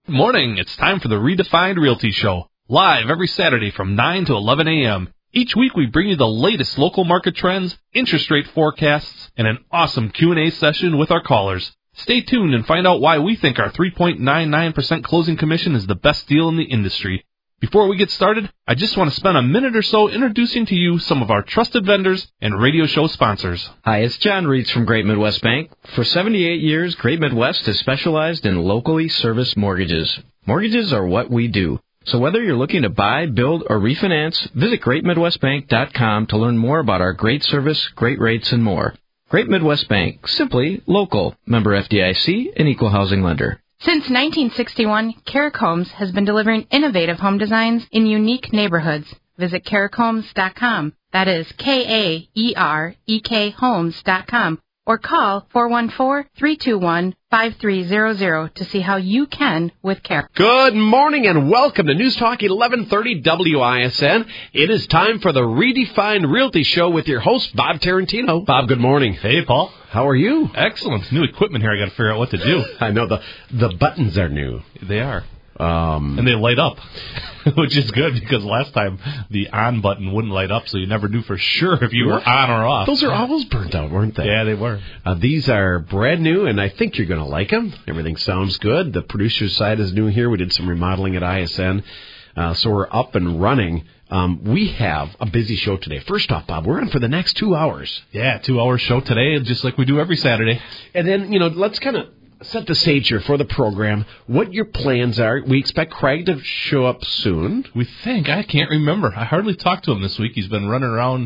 Good morning. It's time for the Redefined Realty Show, live every Saturday from 9 to 11 a.m. Each week we bring you the latest local market trends, interest rate forecasts, and an awesome Q&A session with our callers. Stay tuned and find out why we think our 3.99% closing commission is the best deal in the industry. Before we get started, I just want to spend a minute or so introducing to you some of our trusted vendors and radio show sponsors. Hi, it's John Reitz from Great Midwest Bank. For 78 years, Great Midwest has specialized in locally serviced mortgages. Mortgages are what we do. So whether you're looking to buy, build, or refinance, visit GreatMidwestBank.com to learn more about our great service, great rates, and more. Great Midwest Bank, simply local. Member FDIC, an equal housing lender. Since 1961, Carrick Homes has been delivering innovative home designs in unique neighborhoods. Visit CarrickHomes.com. That is KAEREK Homes.com. Or call 414-321-5300 to see how you can with Carrick. Good morning and welcome to News Talk 1130 WISN. It is time for the Redefined Realty Show with your host, Bob Tarantino. Bob, good morning. Hey, Paul. How are you? Excellent. New equipment here. I got to figure out what to do. I know the buttons are new. They are. And they light up, which is good because last time the on button wouldn't light up, so you never knew for sure if you were on or off. Those are always burnt out, weren't they? Yeah, they were. These are brand new, and I think you're going to like them. Everything sounds good. The producer's side is new here. We did some remodeling at ISN, so we're up and running. We have a busy show today. First off, Bob, we're on for the next 2 hours. Yeah, 2-hour show today, just like we do every Saturday. And then, let's kind of set the stage here for the program. What your plans are. We expect Craig to show up soon. We think. I can't remember. I hardly talked to him this week. He's been running around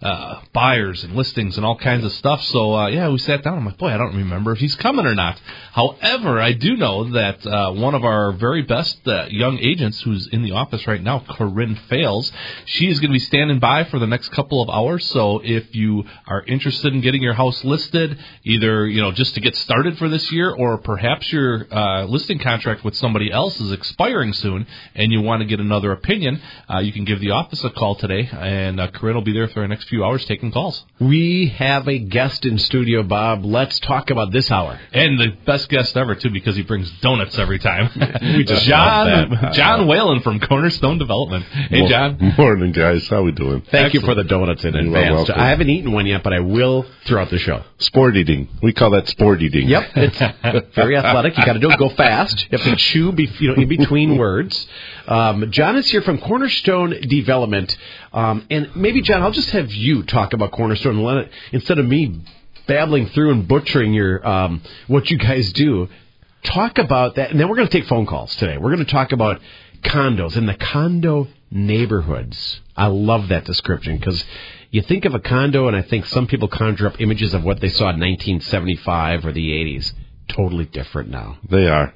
buyers and listings and all kinds of stuff. So, we sat down. I'm like, boy, I don't remember if he's coming or not. However, I do know that one of our very best young agents who's in the office right now, Corinne Fales, she is going to be standing by for the next couple of hours. So if you are interested in getting your house listed, either, just to get started for this year, or perhaps your listing contract with somebody else is expiring soon and you want to get another opinion, you can give the office a call today, and Corinne will be there for the next few hours taking calls. We have a guest in studio, Bob. Let's talk about this hour. And the best guest ever, too, because he brings donuts every time. We just John Whalen from Cornerstone Development. Hey, John. Morning, guys. How we doing? Thank you for the donuts in advance. I haven't eaten one yet, but I will throughout the show. Sport eating. We call that sport eating. Yep. It's very athletic. You got to do it. Go fast. You have to chew in between words. John is here from Cornerstone Development. And maybe, John, I'll just have you talk about Cornerstone and let it, instead of me babbling through and butchering your what you guys do. Talk about that. And then we're going to take phone calls today. We're going to talk about condos and the condo neighborhoods. I love that description because you think of a condo, and I think some people conjure up images of what they saw in 1975 or the 80s. Totally different now. They are.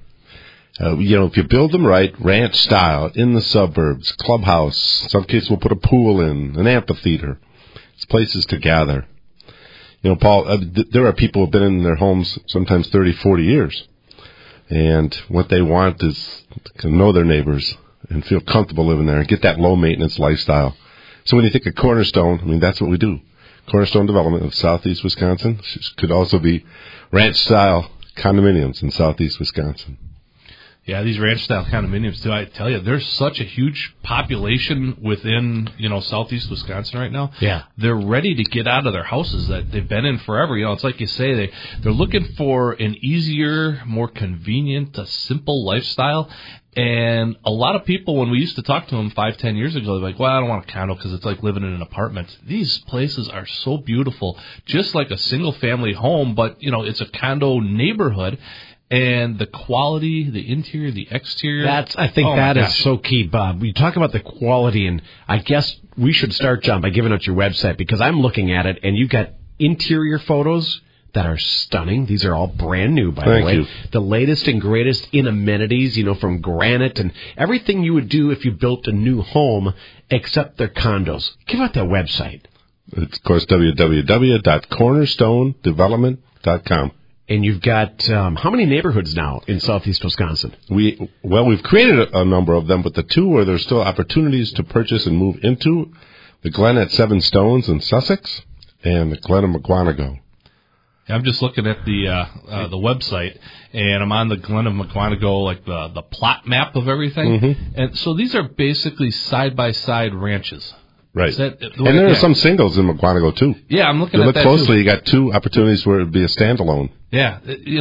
If you build them right, ranch style, in the suburbs, clubhouse, some cases we'll put a pool in, an amphitheater. It's places to gather. Paul, there are people who have been in their homes sometimes 30, 40 years. And what they want is to know their neighbors and feel comfortable living there and get that low-maintenance lifestyle. So when you think of Cornerstone, that's what we do. Cornerstone Development of Southeast Wisconsin. Could also be ranch-style condominiums in Southeast Wisconsin. Yeah, these ranch-style condominiums, too, I tell you, there's such a huge population within, Southeast Wisconsin right now. Yeah. They're ready to get out of their houses that they've been in forever. It's like you say, they're looking for an easier, more convenient, simple lifestyle. And a lot of people, when we used to talk to them 5-10 years ago, they're like, well, I don't want a condo because it's like living in an apartment. These places are so beautiful, just like a single-family home, but, it's a condo neighborhood. And the quality, the interior, the exterior. I think that is so key, Bob. You talk about the quality, and I guess we should start, John, by giving out your website, because I'm looking at it, and you've got interior photos that are stunning. These are all brand new, by the way. Thank you. The latest and greatest in amenities, from granite and everything you would do if you built a new home, except their condos. Give out that website. It's, of course, www.cornerstonedevelopment.com. And you've got how many neighborhoods now in Southeast Wisconsin? We've created a number of them, but the two where there's still opportunities to purchase and move into, the Glen at Seven Stones in Sussex and the Glen of McGuanago. I'm just looking at the website, and I'm on the Glen of McGuanago, like the plot map of everything. And so these are basically side-by-side ranches. Right. And there are some singles in McGuanago, too. Yeah, I'm looking you at that, look closely, you got 2 opportunities where it would be a standalone. Yeah,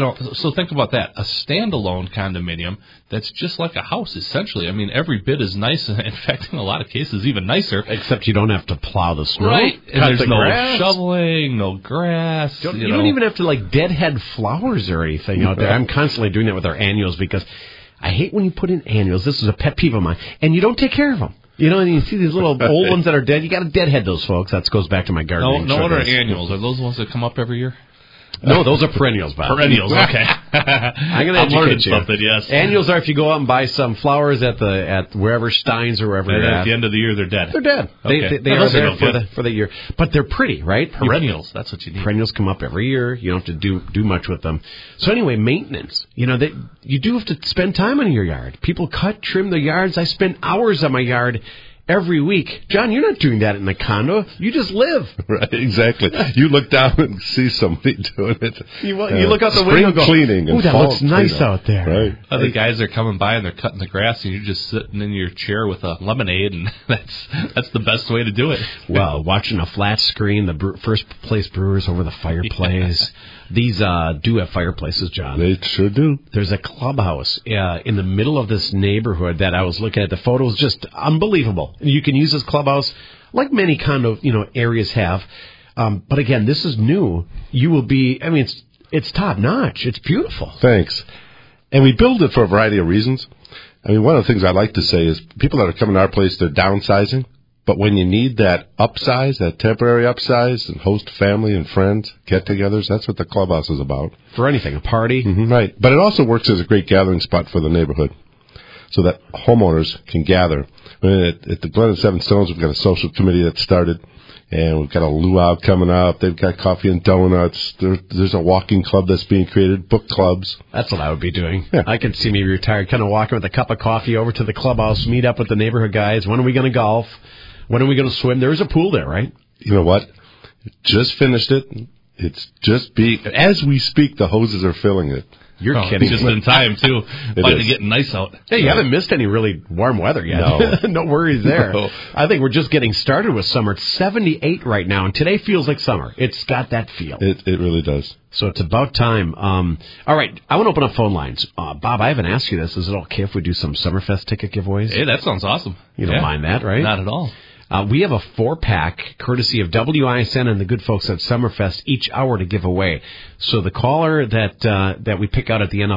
so think about that. A standalone condominium that's just like a house, essentially. I mean, every bit is nice, and in fact, in a lot of cases, even nicer. Except you don't have to plow the snow. Right, and there's no grass. shoveling, no grass. You don't even have to, deadhead flowers or anything out there. I'm constantly doing that with our annuals because I hate when you put in annuals. This is a pet peeve of mine. And you don't take care of them. And you see these little old ones that are dead. You got to deadhead those folks. That goes back to my gardening. No, what are annuals? Are those the ones that come up every year? No, those are perennials, Bob. Perennials, okay. I'm going to educate you. Something, yes. Annuals are if you go out and buy some flowers at wherever Steins or wherever and you're at the end of the year, they're dead. They're dead. Okay. They are there for the year. But they're pretty, right? Perennials, that's what you need. Perennials come up every year. You don't have to do much with them. So anyway, maintenance. You do have to spend time on your yard. People cut, trim their yards. I spend hours on my yard every week. John, you're not doing that in a condo. You just live. Right, exactly. You look down and see somebody doing it. You look out the window and go, cleaning and ooh, that looks nice out there. Right. Other guys are coming by and they're cutting the grass and you're just sitting in your chair with a lemonade, and that's the best way to do it. Well, watching a flat screen, the First Place Brewers over the fireplace. These do have fireplaces, John. They sure do. There's a clubhouse in the middle of this neighborhood that I was looking at. The photos just unbelievable. You can use this clubhouse like many condo areas have. But again, this is new. You will be. I mean, it's top notch. It's beautiful. Thanks. And we build it for a variety of reasons. I mean, one of the things I like to say is people that are coming to our place, they're downsizing. But when you need that upsize, that temporary upsize, and host family and friends, get-togethers, that's what the clubhouse is about. For anything, a party. Mm-hmm, right. But it also works as a great gathering spot for the neighborhood so that homeowners can gather. I mean, at the Glen of Seven Stones, we've got a social committee that started, and we've got a luau coming up. They've got coffee and donuts. There's a walking club that's being created, book clubs. That's what I would be doing. Yeah. I could see me retired, kind of walking with a cup of coffee over to the clubhouse, meet up with the neighborhood guys. When are we going to golf? When are we going to swim? There's a pool there, right? You know what? Just finished it. It's just as we speak, the hoses are filling it. You're kidding. Just in time, too. Finally getting nice out. Hey, you haven't missed any really warm weather yet. No. No worries there. No. I think we're just getting started with summer. It's 78 right now, and today feels like summer. It's got that feel. It really does. So it's about time. All right, I want to open up phone lines. Bob, I haven't asked you this. Is it okay if we do some Summerfest ticket giveaways? Hey, that sounds awesome. You don't mind that, right? Not at all. We have a 4-pack, courtesy of WISN and the good folks at Summerfest, each hour to give away. So the caller that we pick out at the end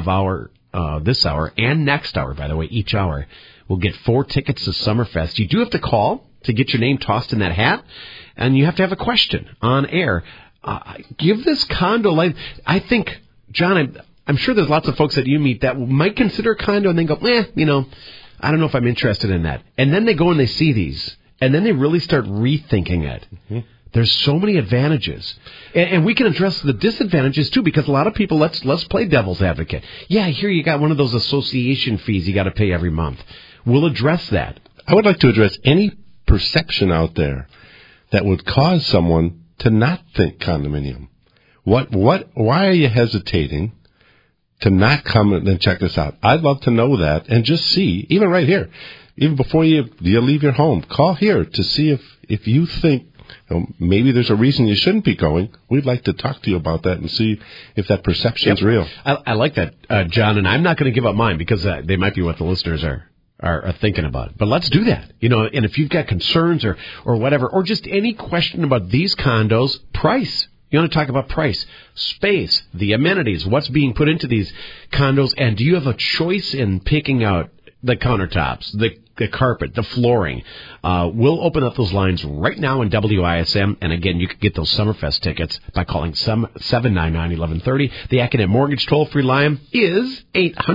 of this hour, and next hour, by the way, each hour, will get 4 tickets to Summerfest. You do have to call to get your name tossed in that hat, and you have to have a question on air. Give this condo life. I think, John, I'm sure there's lots of folks that you meet that might consider a condo and then go, I don't know if I'm interested in that. And then they go and they see these. And then they really start rethinking it. Mm-hmm. There's so many advantages. And we can address the disadvantages, too, because a lot of people, let's play devil's advocate. Yeah, here you got one of those association fees you got to pay every month. We'll address that. I would like to address any perception out there that would cause someone to not think condominium. Why are you hesitating to not come and check this out? I'd love to know that and just see, even right here. Even before you leave your home, call here to see if you think maybe there's a reason you shouldn't be going. We'd like to talk to you about that and see if that perception's real. I like that, John, and I'm not going to give up mine because they might be what the listeners are thinking about. But let's do that. And if you've got concerns or whatever, or just any question about these condos, price. You want to talk about price, space, the amenities, what's being put into these condos, and do you have a choice in picking out the countertops, the carpet, the flooring? We'll open up those lines right now in WISM. And again, you can get those Summerfest tickets by calling 799-1130. The Accident Mortgage toll-free line is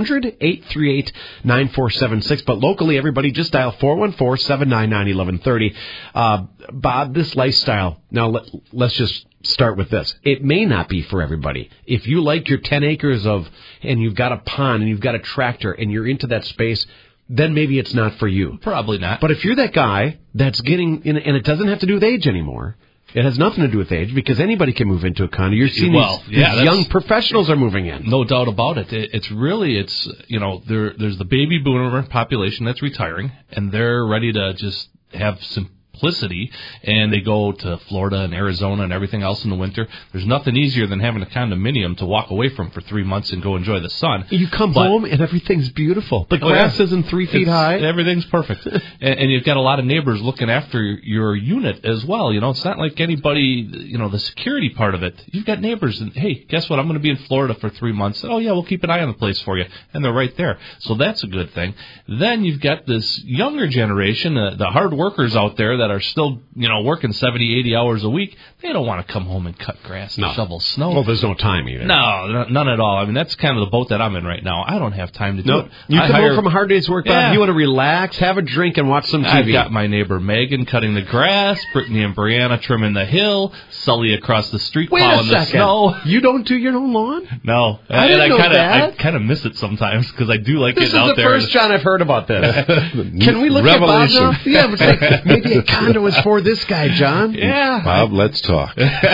800-838-9476. But locally, everybody just dial 414-799-1130. Bob, this lifestyle, now let's just start with this. It may not be for everybody. If you like your 10 acres and you've got a pond and you've got a tractor and you're into that space, then maybe it's not for you. Probably not. But if you're that guy that's getting, and it doesn't have to do with age anymore, It has nothing to do with age because anybody can move into a condo. You're seeing these young professionals are moving in. No doubt about it. It's there's the baby boomer population that's retiring, and they're ready to just have simplicity, and they go to Florida and Arizona and everything else in the winter. There's nothing easier than having a condominium to walk away from for 3 months and go enjoy the sun. You come home and everything's beautiful. The grass isn't 3 feet high. Everything's perfect. and you've got a lot of neighbors looking after your unit as well. It's not like anybody, the security part of it. You've got neighbors, and hey, guess what? I'm going to be in Florida for 3 months. Oh, yeah, we'll keep an eye on the place for you. And they're right there. So that's a good thing. Then you've got this younger generation, the hard workers out there that are still, working 70, 80 hours a week. They don't want to come home and cut grass and shovel snow. Well, there's no time either. No, none at all. I mean, that's kind of the boat that I'm in right now. I don't have time to do it. You come home from a hard day's work, Bob. You want to relax, have a drink, and watch some TV. I've got my neighbor Megan cutting the grass, Brittany and Brianna trimming the hill, Sully across the street plowing the snow. You don't do your own lawn? No. I kind of miss it sometimes because I do like getting out there. This is the first John I've heard about this. Can we look at Bob now? Yeah, it's like maybe a condo is for this guy, John. Yeah. Bob, let's talk.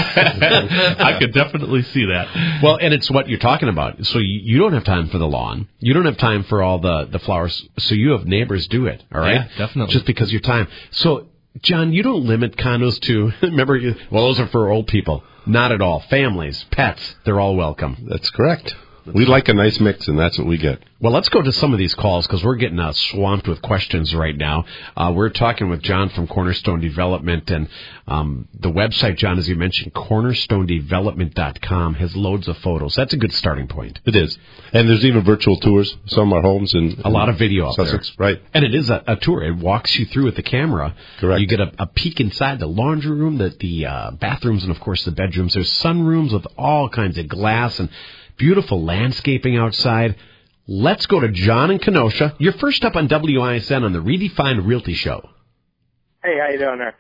I could definitely see that. Well, and it's what you're talking about. So you don't have time for the lawn. You don't have time for all the flowers. So you have neighbors do it, all right? Yeah, definitely. Just because of your time. So, John, you don't limit condos to, those are for old people. Not at all. Families, pets, they're all welcome. That's correct. We like a nice mix, and that's what we get. Well, let's go to some of these calls because we're getting swamped with questions right now. We're talking with John from Cornerstone Development, and the website, John, as you mentioned, cornerstonedevelopment.com, has loads of photos. That's a good starting point. It is. And there's even virtual tours. Some are homes in a lot of video out Sussex, there. right? And it is a tour. It walks you through with the camera. Correct. You get a peek inside the laundry room, the bathrooms, and, of course, the bedrooms. There's sunrooms with all kinds of glass and beautiful landscaping outside. Let's go to John in Kenosha. You're first up on WISN on the Redefined Realty Show. Hey, how you doing there?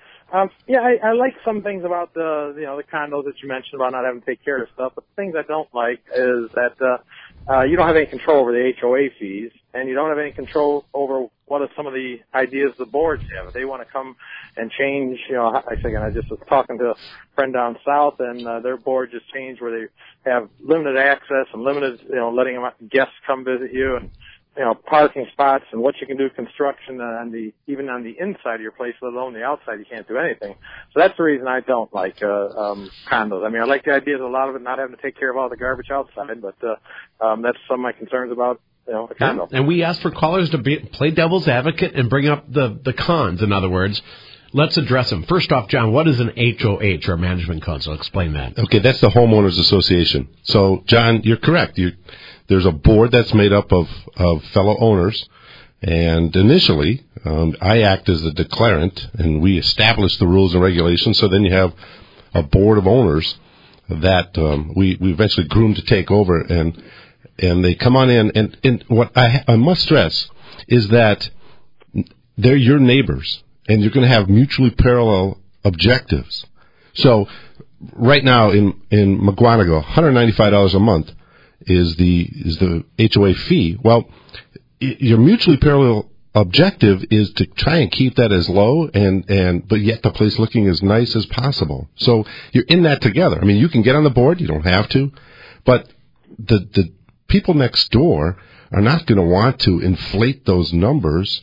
I like some things about the condos that you mentioned about not having to take care of stuff, but the things I don't like is that you don't have any control over the HOA fees, and you don't have any control over what are some of the ideas the boards have. If they want to come and change, I just was talking to a friend down south, and their board just changed where they have limited access and limited, letting guests come visit you, and parking spots and what you can do construction even on the inside of your place, let alone the outside. You can't do anything. So that's the reason I don't like condos. I mean, I like the idea of a lot of it not having to take care of all the garbage outside, but that's some of my concerns about a condo. And we asked for callers to play devil's advocate and bring up the cons. In other words, let's address them. First off, John, what is an HOH, or management council? Explain that. Okay, that's the Homeowners Association. So, John, you're correct. There's a board that's made up of fellow owners, and initially, I act as the declarant, and we establish the rules and regulations. So then you have a board of owners that we eventually groom to take over, and they come on in. And what I must stress is that they're your neighbors, and you're going to have mutually parallel objectives. So right now in McGuanago, $195 a month is the HOA fee. Well, your mutually parallel objective is to try and keep that as low but yet the place looking as nice as possible. So you're in that together. I mean, you can get on the board, you don't have to, but the people next door are not going to want to inflate those numbers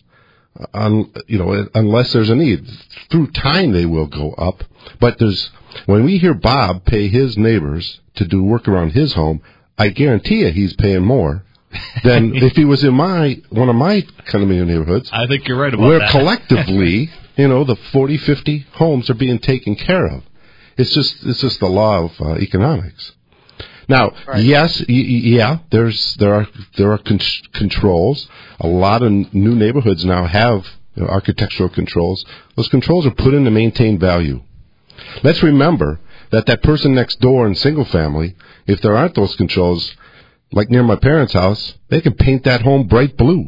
unless there's a need. Through time they will go up, but when we hear Bob pay his neighbors to do work around his home, I guarantee you he's paying more than if he was in one of my condominium neighborhoods. I think you're right about where that. Where collectively, the 40, 50 homes are being taken care of. It's just the law of economics. Now, right. Yes, there are controls. A lot of new neighborhoods now have architectural controls. Those controls are put in to maintain value. Let's remember that person next door in single family, if there aren't those controls, like near my parents' house, they can paint that home bright blue.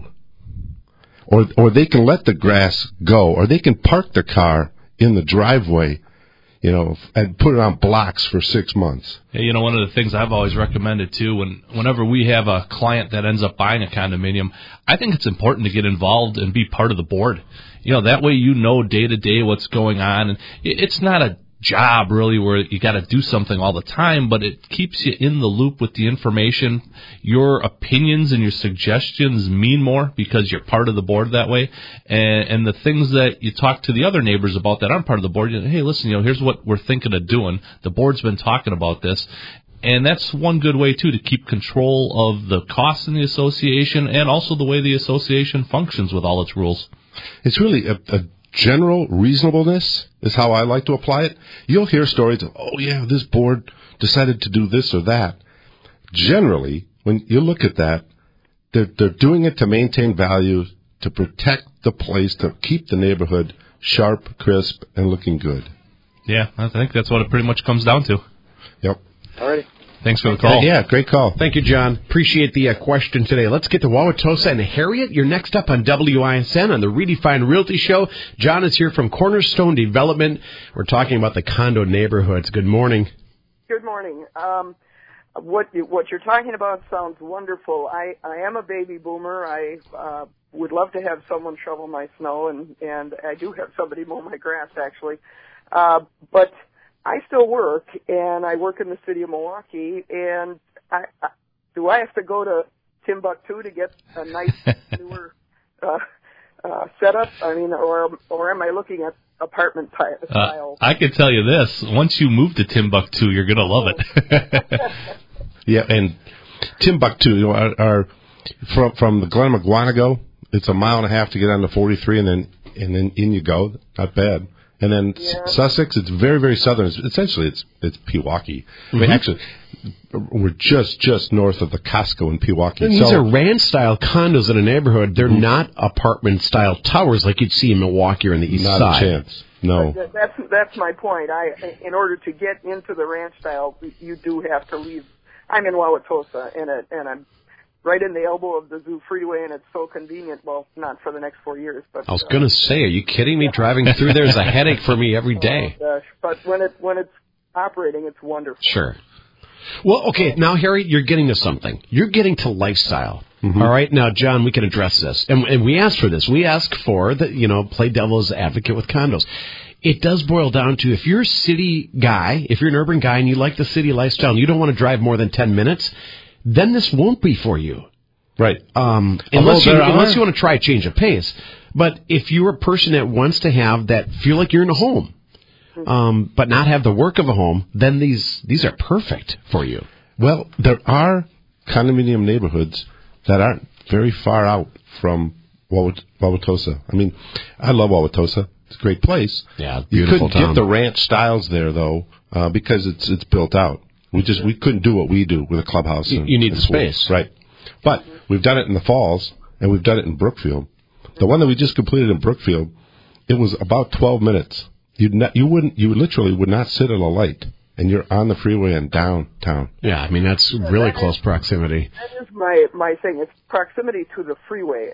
Or they can let the grass go, or they can park their car in the driveway, and put it on blocks for 6 months. Yeah, one of the things I've always recommended too, whenever we have a client that ends up buying a condominium, I think it's important to get involved and be part of the board. That way day to day what's going on, and it's not a job really where you got to do something all the time, but it keeps you in the loop with the information. Your opinions and your suggestions mean more because you're part of the board that way. And the things that you talk to the other neighbors about that aren't part of the board, hey, listen, here's what we're thinking of doing. The board's been talking about this. And that's one good way, too, to keep control of the costs in the association and also the way the association functions with all its rules. It's really a general reasonableness is how I like to apply it. You'll hear stories of, oh, yeah, this board decided to do this or that. Generally, when you look at that, they're doing it to maintain value, to protect the place, to keep the neighborhood sharp, crisp, and looking good. Yeah, I think that's what it pretty much comes down to. Yep. All right. Thanks for the call. Yeah, great call. Thank you, John. Appreciate the question today. Let's get to Wauwatosa and Harriet. You're next up on WISN on the Redefined Realty Show. John is here from Cornerstone Development. We're talking about the condo neighborhoods. Good morning. Good morning. What you're talking about sounds wonderful. I am a baby boomer. I would love to have someone shovel my snow, and I do have somebody mow my grass, actually. But I still work, and I work in the city of Milwaukee, and do I have to go to Timbuktu to get a nice newer setup? I mean, or am I looking at apartment style? I can tell you this. Once you move to Timbuktu, you're going to love it. Yeah, and Timbuktu, are from the Glen McGuanago, it's 1.5 miles to get on the 43, and then in you go. Not bad. And then Sussex, it's very, very southern. Essentially, it's Pewaukee. I mean, actually, we're just north of the Costco in Pewaukee. And these are ranch-style condos in a neighborhood. They're not apartment-style towers like you'd see in Milwaukee or in the east side. Not a chance. No. That's my point. In order to get into the ranch style, you do have to leave. I'm in Wauwatosa, and I'm right in the elbow of the Zoo Freeway, and it's so convenient. Well, not for the next 4 years, but I was going to say, are you kidding me? Driving through there is a headache for me every day. Oh, gosh. But when it's operating, it's wonderful. Sure. Well, okay, now, Harry, you're getting to something. You're getting to lifestyle. Mm-hmm. All right, now, John, we can address this, and we asked for this. We asked for play devil's advocate with condos. It does boil down to, if you're a city guy, if you're an urban guy and you like the city lifestyle and you don't want to drive more than 10 minutes, then this won't be for you. Right. Unless you want to try a change of pace. But if you're a person that wants to have that, feel like you're in a home, but not have the work of a home, then these are perfect for you. Well, there are condominium neighborhoods that aren't very far out from Wauwatosa. I mean, I love Wauwatosa. It's a great place. Yeah, beautiful You couldn't get the ranch styles there, though, because it's built out. We couldn't do what we do with a clubhouse. You need the space. Right. But we've done it in the Falls, and we've done it in Brookfield. The one that we just completed in Brookfield, it was about 12 minutes. You literally would not sit at a light, and you're on the freeway and downtown. Yeah, I mean, that's really close proximity. That is my thing. It's proximity to the freeway.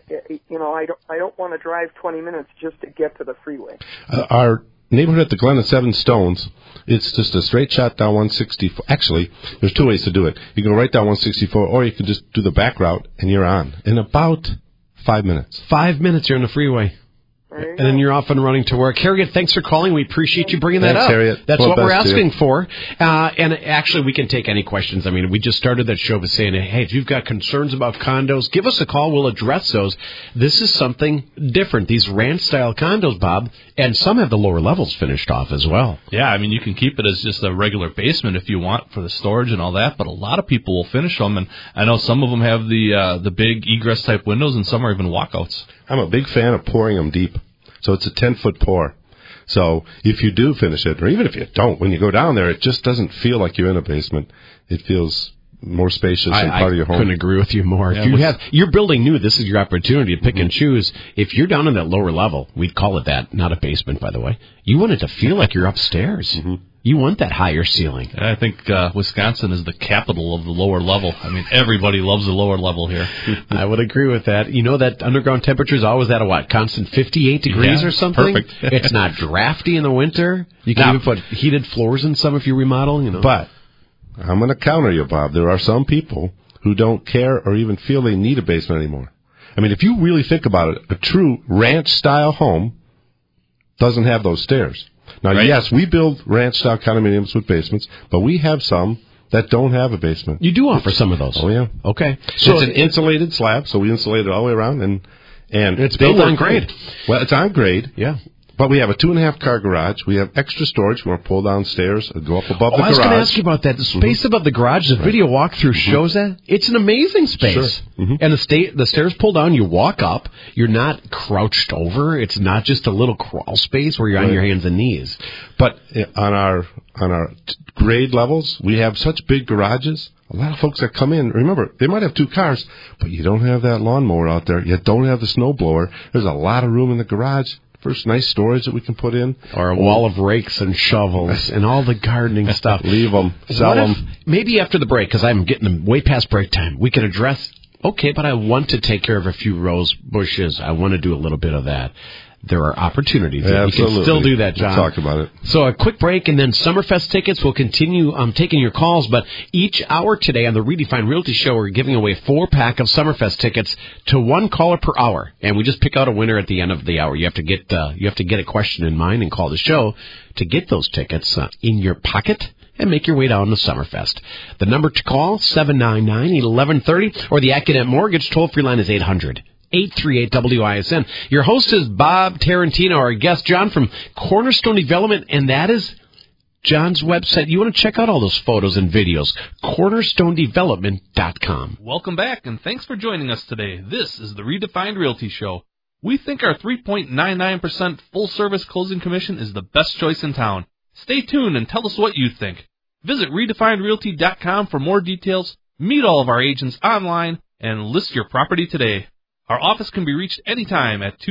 I don't want to drive 20 minutes just to get to the freeway. Our neighborhood at the Glen of Seven Stones, it's just a straight shot down 164. Actually, there's two ways to do it. You can go right down 164, or you can just do the back route, and you're on in about 5 minutes. 5 minutes, you're on the freeway. And then you're off and running to work. Harriet, thanks for calling. We appreciate you bringing that up. Harriet. That's what we're asking for. And actually, we can take any questions. I mean, we just started that show by saying, hey, if you've got concerns about condos, give us a call. We'll address those. This is something different. These ranch-style condos, Bob, and some have the lower levels finished off as well. Yeah, I mean, you can keep it as just a regular basement if you want for the storage and all that, but a lot of people will finish them, and I know some of them have the big egress-type windows, and some are even walkouts. I'm a big fan of pouring them deep. So it's a 10-foot pour. So if you do finish it, or even if you don't, when you go down there, it just doesn't feel like you're in a basement. It feels more spacious and part of your home. I couldn't agree with you more. Yeah, if you're building new, this is your opportunity to pick and choose. If you're down in that lower level, we'd call it that, not a basement, by the way. You want it to feel like you're upstairs. Mm-hmm. You want that higher ceiling. I think Wisconsin is the capital of the lower level. I mean, everybody loves the lower level here. I would agree with that. You know that underground temperature is always at a constant 58 degrees or something? Perfect. It's not drafty in the winter. You can even put heated floors in some if you remodel. But I'm going to counter you, Bob. There are some people who don't care or even feel they need a basement anymore. I mean, if you really think about it, a true ranch-style home doesn't have those stairs. Now, Right. yes, we build ranch-style condominiums with basements, but we have some that don't have a basement. You do offer some of those. Oh, yeah. Okay. So it's an insulated slab, so we insulate it all the way around, and it's they built work on grade. great. Well, it's on grade. Yeah. But we have a 2.5-car garage. We have extra storage. We want to pull down stairs and go up above the I was garage. going to ask you about that. The space above the garage, the video walkthrough shows that. It's an amazing space. Sure. Mhm. And the stairs pull down, you walk up. You're not crouched over. It's not just a little crawl space where you're on your hands and knees. But on our grade levels, we have such big garages. A lot of folks that come in, remember, they might have 2 cars, but you don't have that lawnmower out there. You don't have the snowblower. There's a lot of room in the garage. First, nice storage that we can put in. Or a wall of rakes and shovels and all the gardening stuff. Leave them. Sell them. Maybe after the break, because I'm getting them way past break time, we can address, okay, but I want to take care of a few rose bushes. I want to do a little bit of that. There are opportunities. Yeah, we can still do that, John. We'll talk about it. So a quick break, and then Summerfest tickets. We'll continue taking your calls, but each hour today on the Redefined Realty Show, we're giving away 4-pack of Summerfest tickets to 1 caller per hour, and we just pick out a winner at the end of the hour. You have to get a question in mind and call the show to get those tickets in your pocket and make your way down to Summerfest. The number to call, 799-1130, or the Accident Mortgage toll-free line is 800-838-WISN. Your host is Bob Tarantino, our guest, John, from Cornerstone Development, and that is John's website. You want to check out all those photos and videos, cornerstonedevelopment.com. Welcome back, and thanks for joining us today. This is the Redefined Realty Show. We think our 3.99% full-service closing commission is the best choice in town. Stay tuned and tell us what you think. Visit redefinedrealty.com for more details, meet all of our agents online, and list your property today. Our office can be reached anytime at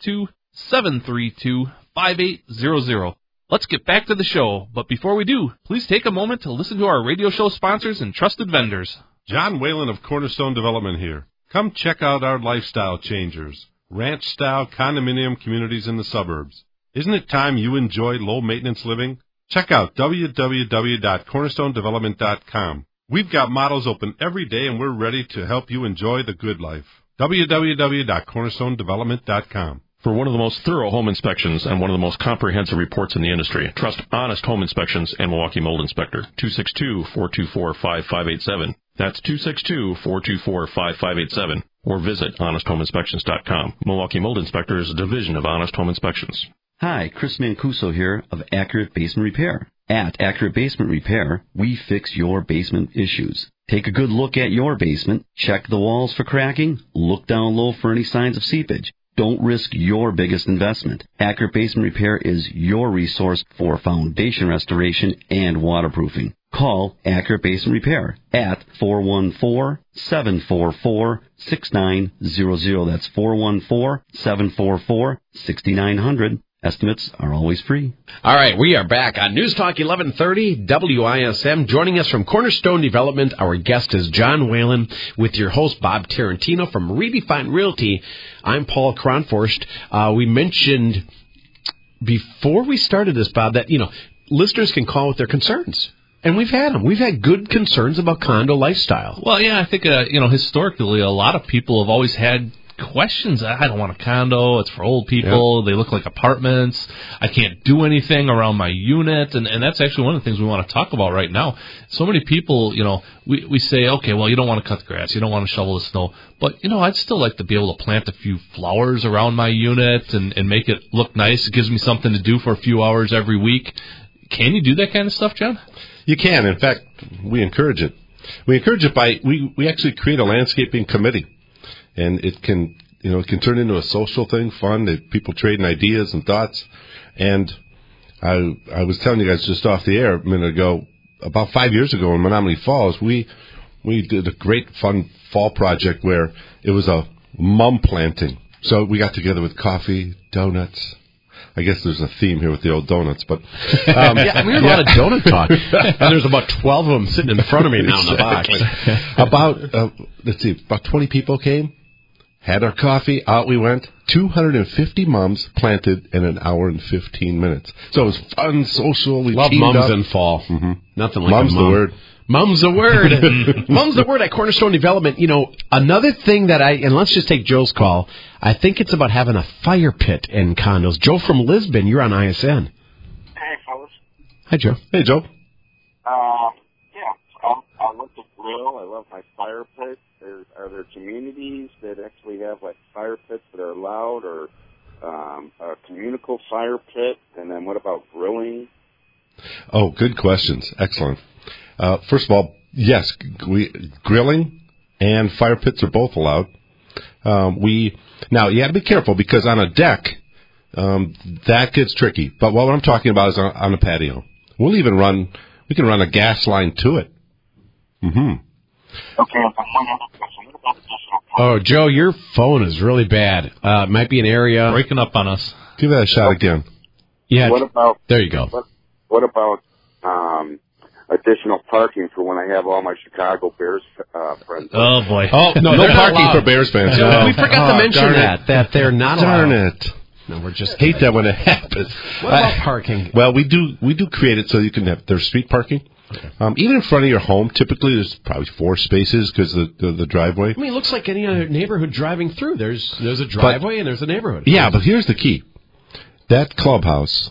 262-732-5800. Let's get back to the show, but before we do, please take a moment to listen to our radio show sponsors and trusted vendors. John Whalen of Cornerstone Development here. Come check out our lifestyle changers, ranch-style condominium communities in the suburbs. Isn't it time you enjoy low-maintenance living? Check out www.cornerstonedevelopment.com. We've got models open every day, and we're ready to help you enjoy the good life. www.cornerstonedevelopment.com. For one of the most thorough home inspections and one of the most comprehensive reports in the industry, trust Honest Home Inspections and Milwaukee Mold Inspector. 262-424-5587. That's 262-424-5587. Or visit HonestHomeInspections.com. Milwaukee Mold Inspector is a division of Honest Home Inspections. Hi, Chris Mancuso here of Accurate Basement Repair. At Accurate Basement Repair, we fix your basement issues. Take a good look at your basement, check the walls for cracking, look down low for any signs of seepage. Don't risk your biggest investment. Accurate Basement Repair is your resource for foundation restoration and waterproofing. Call Accurate Basement Repair at 414-744-6900. That's 414-744-6900. Estimates are always free. All right, we are back on News Talk 1130 WISM. Joining us from Cornerstone Development, our guest is John Whalen with your host, Bob Tarantino from Redefined Realty. I'm Paul Kronforst. We mentioned before we started this, Bob, that, listeners can call with their concerns. And we've had them. We've had good concerns about condo lifestyle. Well, yeah, I think, historically, a lot of people have always had questions. I don't want a condo. It's for old people. Yep. They look like apartments. I can't do anything around my unit. And that's actually one of the things we want to talk about right now. So many people, we say, okay, well, you don't want to cut the grass. You don't want to shovel the snow. But, I'd still like to be able to plant a few flowers around my unit and make it look nice. It gives me something to do for a few hours every week. Can you do that kind of stuff, John? You can. In fact, we encourage it. We encourage it by, we actually create a landscaping committee. And it can turn into a social thing, fun, that people trading ideas and thoughts. And I was telling you guys just off the air a minute ago, about 5 years ago in Menominee Falls, we did a great fun fall project where it was a mum planting. So we got together with coffee, donuts. I guess there's a theme here with the old donuts, but we had a lot of donut talk. And there's about 12 of them sitting in front of me now in the box. About 20 people came. Had our coffee, out we went. 250 mums planted in an hour and 15 minutes. So it was fun, social. We love mums up in fall. Mm-hmm. Nothing like mums a mum. The word. Mum's the word. Mum's the word at Cornerstone Development. Another thing that and let's just take Joe's call. I think it's about having a fire pit in condos. Joe from Lisbon, you're on ISN. Hi, Joe. Hey, Joe. I love the grill. I love my fire pits. Are there communities that actually have like fire pits that are allowed, or a communal fire pit? And then what about grilling? Oh, good questions. Excellent. First of all, yes, grilling and fire pits are both allowed. Now you have to be careful because on a deck, that gets tricky. But what I'm talking about is on a patio. We can run a gas line to it. Mm-hmm. Okay. Oh, Joe, your phone is really bad. It might be an area breaking up on us. Give that a shot again. Yeah. What about? There you go. What about additional parking for when I have all my Chicago Bears friends? Oh boy! Oh no parking for Bears fans. We forgot to mention that they're not darn allowed. It. No, we're just hate that when it happens. What about parking? Well, we do create it so you can have there's street parking. Okay. Even in front of your home, typically there's probably 4 spaces because the driveway. I mean, it looks like any other neighborhood driving through. There's a driveway and there's a neighborhood. Yeah, but here's the key: that clubhouse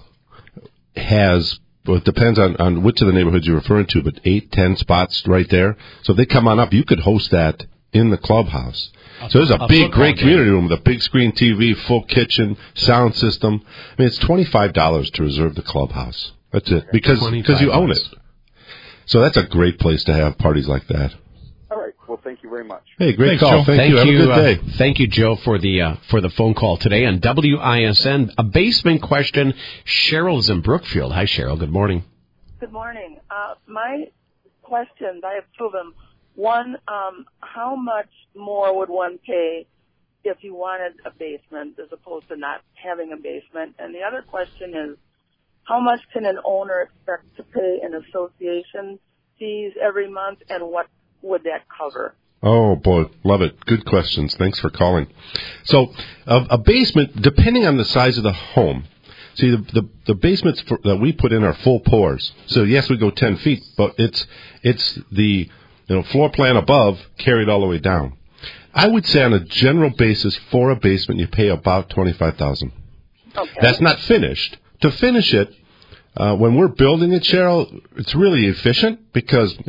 has. Well, it depends on which of the neighborhoods you're referring to, but 8-10 spots right there. So if they come on up, you could host that in the clubhouse. So there's a big, great community room with a big screen TV, full kitchen, sound system. I mean, it's $25 to reserve the clubhouse. That's it, because you own it. So that's a great place to have parties like that. All right. Well, thank you very much. Hey, great call. Thank you. Have a good day. Thank you, Joe, for the phone call today on WISN. A basement question. Cheryl's in Brookfield. Hi, Cheryl. Good morning. Good morning. My questions, I have 2 of them. One, how much more would one pay if you wanted a basement as opposed to not having a basement? And the other question is, how much can an owner expect to pay in association fees every month, and what would that cover? Oh, boy, love it. Good questions. Thanks for calling. So a basement, depending on the size of the home, see, the basements that we put in are full pours. So, yes, we go 10 feet, but it's the floor plan above carried all the way down. I would say on a general basis for a basement, you pay about $25,000. Okay. That's not finished. To finish it, when we're building it, Cheryl, it's really efficient because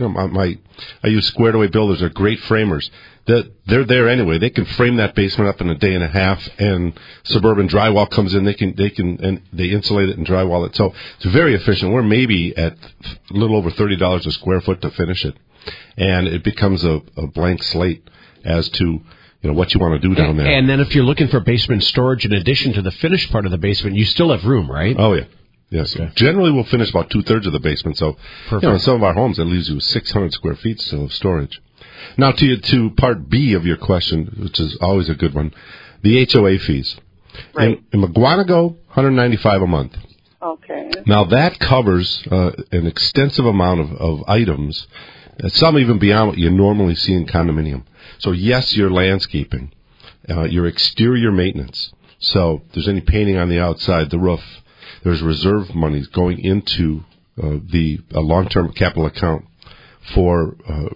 I use Squared Away Builders. They're great framers. They're there anyway. They can frame that basement up in a day and a half, and Suburban Drywall comes in. They insulate it and drywall it. So it's very efficient. We're maybe at a little over $30 a square foot to finish it, and it becomes a blank slate as to what you want to do down there. And then if you're looking for basement storage in addition to the finished part of the basement, you still have room, right? Oh, yeah. Yes. Okay. Generally, we'll finish about 2/3 of the basement. So, in some of our homes, that leaves you with 600 square feet still of storage. Now, to part B of your question, which is always a good one, the HOA fees. Right. In Mugwanago, $195 a month. Okay. Now, that covers an extensive amount of items, some even beyond what you normally see in condominium. So, yes, your landscaping, your exterior maintenance. So, if there's any painting on the outside, the roof, there's reserve money going into the long-term capital account for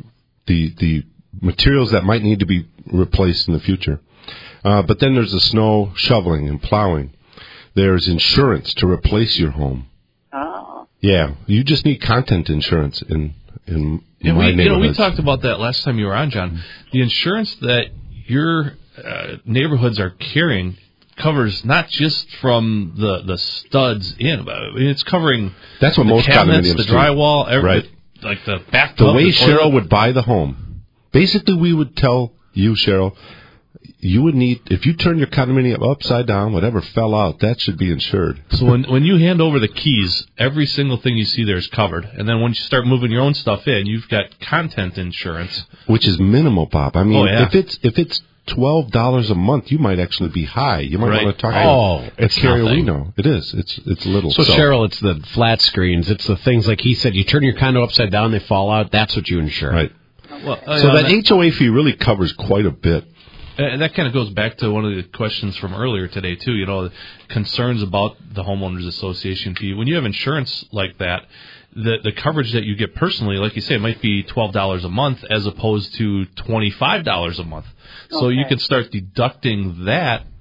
the materials that might need to be replaced in the future. But then there's the snow shoveling and plowing. There's insurance to replace your home. Oh. Yeah, you just need content insurance in my neighborhood. We talked about that last time you were on, John. The insurance that your neighborhoods are carrying covers not just from the studs in, but it's covering that's what most cabinets, condominiums the drywall, right? Like the bathtub. The way Cheryl would buy the home, basically, we would tell you, Cheryl, you would need, if you turn your condominium upside down, whatever fell out, that should be insured. So when you hand over the keys, every single thing you see there is covered. And then when you start moving your own stuff in, you've got content insurance, which is minimal, Bob. I mean, if it's $12 a month, you might actually be high. You might want to talk to it's carrier nothing. We know. It is. It's little. So, Cheryl, it's the flat screens. It's the things like he said, you turn your condo upside down, they fall out. That's what you insure. Right. Well, so that HOA fee really covers quite a bit. And that kind of goes back to one of the questions from earlier today, too. Concerns about the homeowners association fee. When you have insurance like that, the coverage that you get personally, like you say, it might be $12 a month as opposed to $25 a month. So you can start deducting that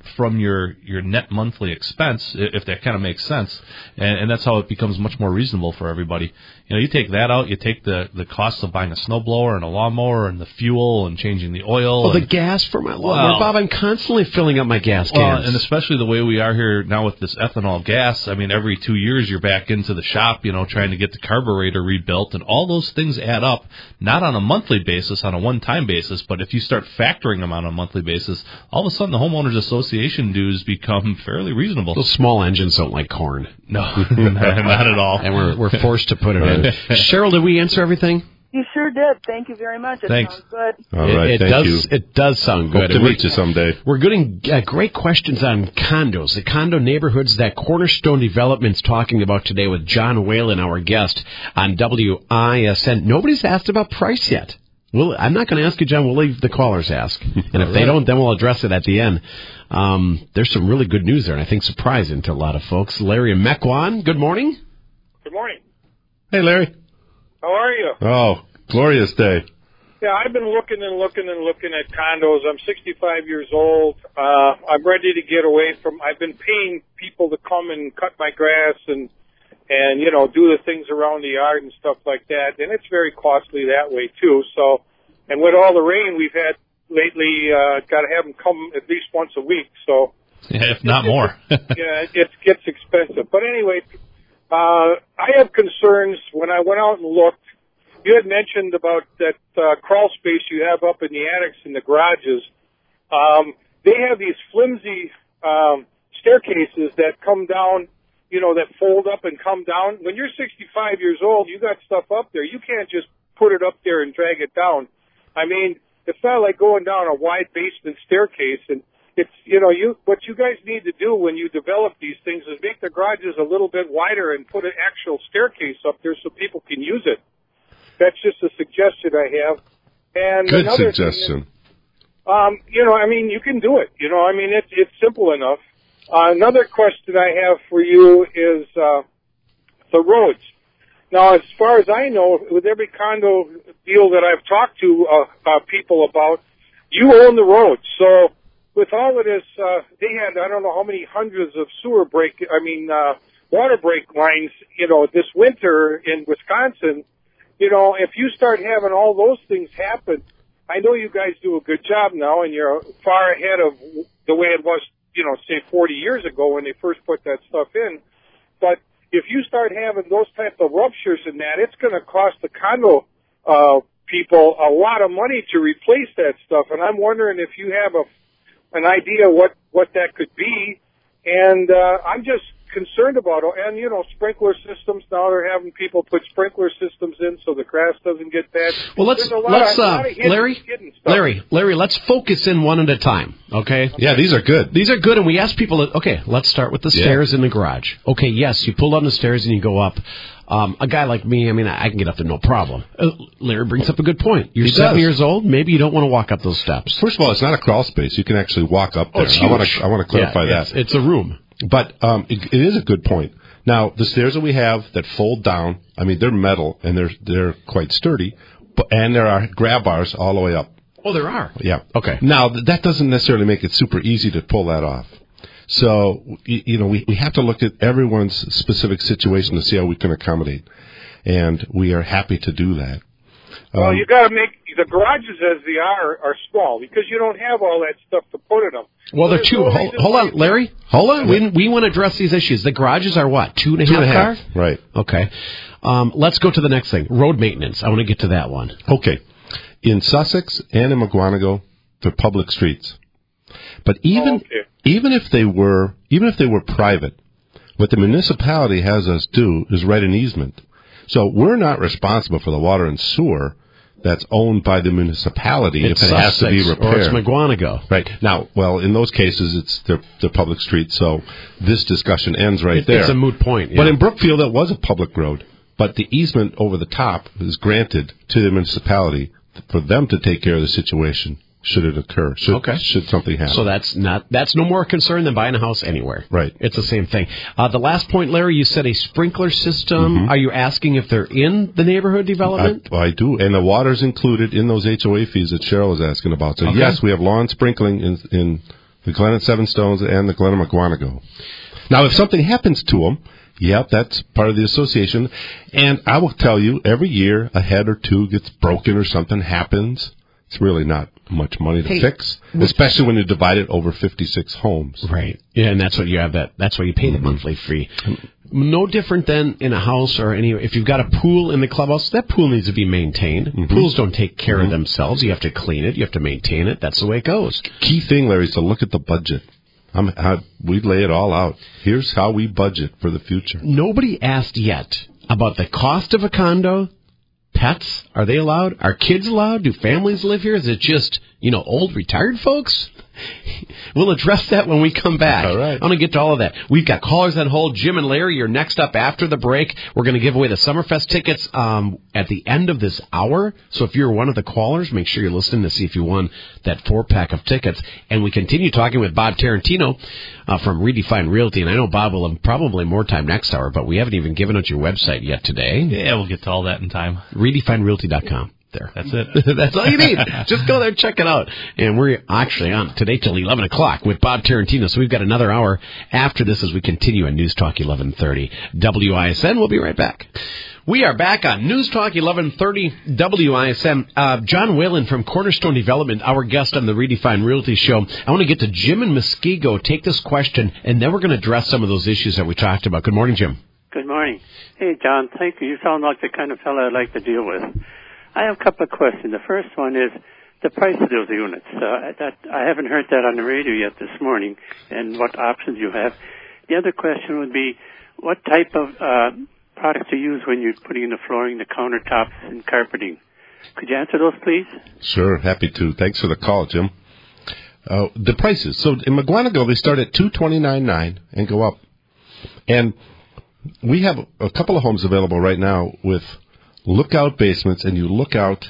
from your net monthly expense, if that kind of makes sense. And that's how it becomes much more reasonable for everybody. You know, you take that out, you take the cost of buying a snowblower and a lawnmower and the fuel and changing the oil. Oh, the gas for my lawnmower. Bob, I'm constantly filling up my gas cans. And especially the way we are here now with this ethanol gas, I mean, every 2 years you're back into the shop, you know, trying to get the carburetor rebuilt, and all those things add up, not on a monthly basis, on a one-time basis, but if you start factoring them on a monthly basis, all of a sudden the Homeowners Association dues become fairly reasonable. Those small engines don't like corn. No, not at all. And we're forced to put it in. Cheryl, did we answer everything? You sure did. Thank you very much. It Thanks. sounds good. All right, thank you. It does sound good. Hope to meet you someday. We're getting great questions on condos, the condo neighborhoods that Cornerstone Development's talking about today with John Whalen, our guest on WISN. Nobody's asked about price yet. I'm not going to ask you, John. We'll leave the callers ask. And if they don't, then we'll address it at the end. There's some really good news there, and I think surprising to a lot of folks. Larry and Mequon, good morning. Good morning. Hey, Larry. How are you? Oh, glorious day. Yeah, I've been looking at condos. I'm 65 years old. I'm ready to get away from. I've been paying people to come and cut my grass and you know, do the things around the yard and stuff like that. And it's very costly that way too. So, and with all the rain we've had lately, got to have them come at least once a week. So, yeah, if not more. Yeah, it gets expensive. But anyway. I have concerns when I went out and looked. You had mentioned about that crawl space you have up in the attics and the garages. They have these flimsy staircases that come down, you know, that fold up and come down. When you're 65 years old, you got stuff up there. You can't just put it up there and drag it down. I mean, it's not like going down a wide basement staircase. And it's, you know, what you guys need to do when you develop these things is make the garages a little bit wider and put an actual staircase up there so people can use it. That's just a suggestion I have. And good another suggestion. You know, I mean, you can do it. You know, I mean, it's simple enough. Another question I have for you is the roads. Now, as far as I know, with every condo deal that I've talked to people about, you own the roads. So with all of this, they had, I don't know how many hundreds of water break lines, you know, this winter in Wisconsin. You know, if you start having all those things happen, I know you guys do a good job now, and you're far ahead of the way it was, you know, say 40 years ago when they first put that stuff in. But if you start having those type of ruptures in that, it's going to cost the condo people a lot of money to replace that stuff. And I'm wondering if you have an idea what that could be. And I'm just concerned about it. And, you know, sprinkler systems, now they're having people put sprinkler systems in so the grass doesn't get bad. Well, let's Larry, let's focus in one at a time, okay? Yeah, these are good. These are good, and we ask people, okay, let's start with the stairs in the garage. Okay, yes, you pull down the stairs and you go up. A guy like me, I mean, I can get up there no problem. Larry brings up a good point. You're 7 years old, maybe you don't want to walk up those steps. First of all, it's not a crawl space. You can actually walk up there. Oh, it's huge. I want to clarify that. It's a room. But it is a good point. Now, the stairs that we have that fold down, I mean, they're metal, and they're quite sturdy, and there are grab bars all the way up. Oh, there are? Yeah. Okay. Now, that doesn't necessarily make it super easy to pull that off. So, you know, we have to look at everyone's specific situation to see how we can accommodate. And we are happy to do that. Well, you got to make the garages as they are small because you don't have all that stuff to put in them. Well, they're two. Hold on, Larry. Hold on. We want to address these issues. The garages are what? 2.5 cars? Right. Okay. Let's go to the next thing. Road maintenance. I want to get to that one. Okay. In Sussex and in Mugwanago, they're public streets. But even if they were private, what the municipality has us do is write an easement. So we're not responsible for the water and sewer that's owned by the municipality if it has to be repaired. Or it's Mugwanago. Right. Now, well, in those cases, they're public streets, so this discussion ends right there. It's a moot point. Yeah. But in Brookfield, it was a public road, but the easement over the top is granted to the municipality for them to take care of the situation should it occur, should something happen. So that's no more concern than buying a house anywhere. Right. It's the same thing. The last point, Larry, you said a sprinkler system. Mm-hmm. Are you asking if they're in the neighborhood development? I do, and the water's included in those HOA fees that Cheryl was asking about. So yes, we have lawn sprinkling in the Glen at Seven Stones and the Glen of McGuanago. Now, if something happens to them, yep, that's part of the association. And I will tell you, every year a head or two gets broken or something happens. It's really not much money to fix, especially when you divide it over 56 homes. Right. Yeah, and that's what you have. That's why you pay the monthly fee. No different than in a house or if you've got a pool in the clubhouse, that pool needs to be maintained. Mm-hmm. Pools don't take care of themselves. You have to clean it. You have to maintain it. That's the way it goes. Key thing, Larry, is to look at the budget. We lay it all out. Here's how we budget for the future. Nobody asked yet about the cost of a condo. Pets, are they allowed? Are kids allowed? Do families live here? Is it just, old retired folks? We'll address that when we come back. All right. I want to get to all of that. We've got callers on hold. Jim and Larry, you're next up after the break. We're going to give away the Summerfest tickets at the end of this hour. So if you're one of the callers, make sure you're listening to see if you won that 4-pack of tickets. And we continue talking with Bob Tarantino from Redefine Realty. And I know Bob will have probably more time next hour, but we haven't even given out your website yet today. Yeah, we'll get to all that in time. RedefineRealty.com. There. That's it. That's all you need. Just go there and check it out. And we're actually on today till 11 o'clock with Bob Tarantino. So we've got another hour after this as we continue on News Talk 1130 WISN. We'll be right back. We are back on News Talk 1130 WISN. John Whalen from Cornerstone Development, our guest on the Redefine Realty Show. I want to get to Jim and Muskego, take this question, and then we're going to address some of those issues that we talked about. Good morning, Jim. Good morning. Hey, John, thank you. You sound like the kind of fellow I'd like to deal with. I have a couple of questions. The first one is the price of those units. I haven't heard that on the radio yet this morning, and what options you have. The other question would be what type of products you use when you're putting in the flooring, the countertops, and carpeting. Could you answer those, please? Sure, happy to. Thanks for the call, Jim. The prices. So in McGuanago, they start at $229.9 and go up. And we have a couple of homes available right now with lookout basements, and you look out,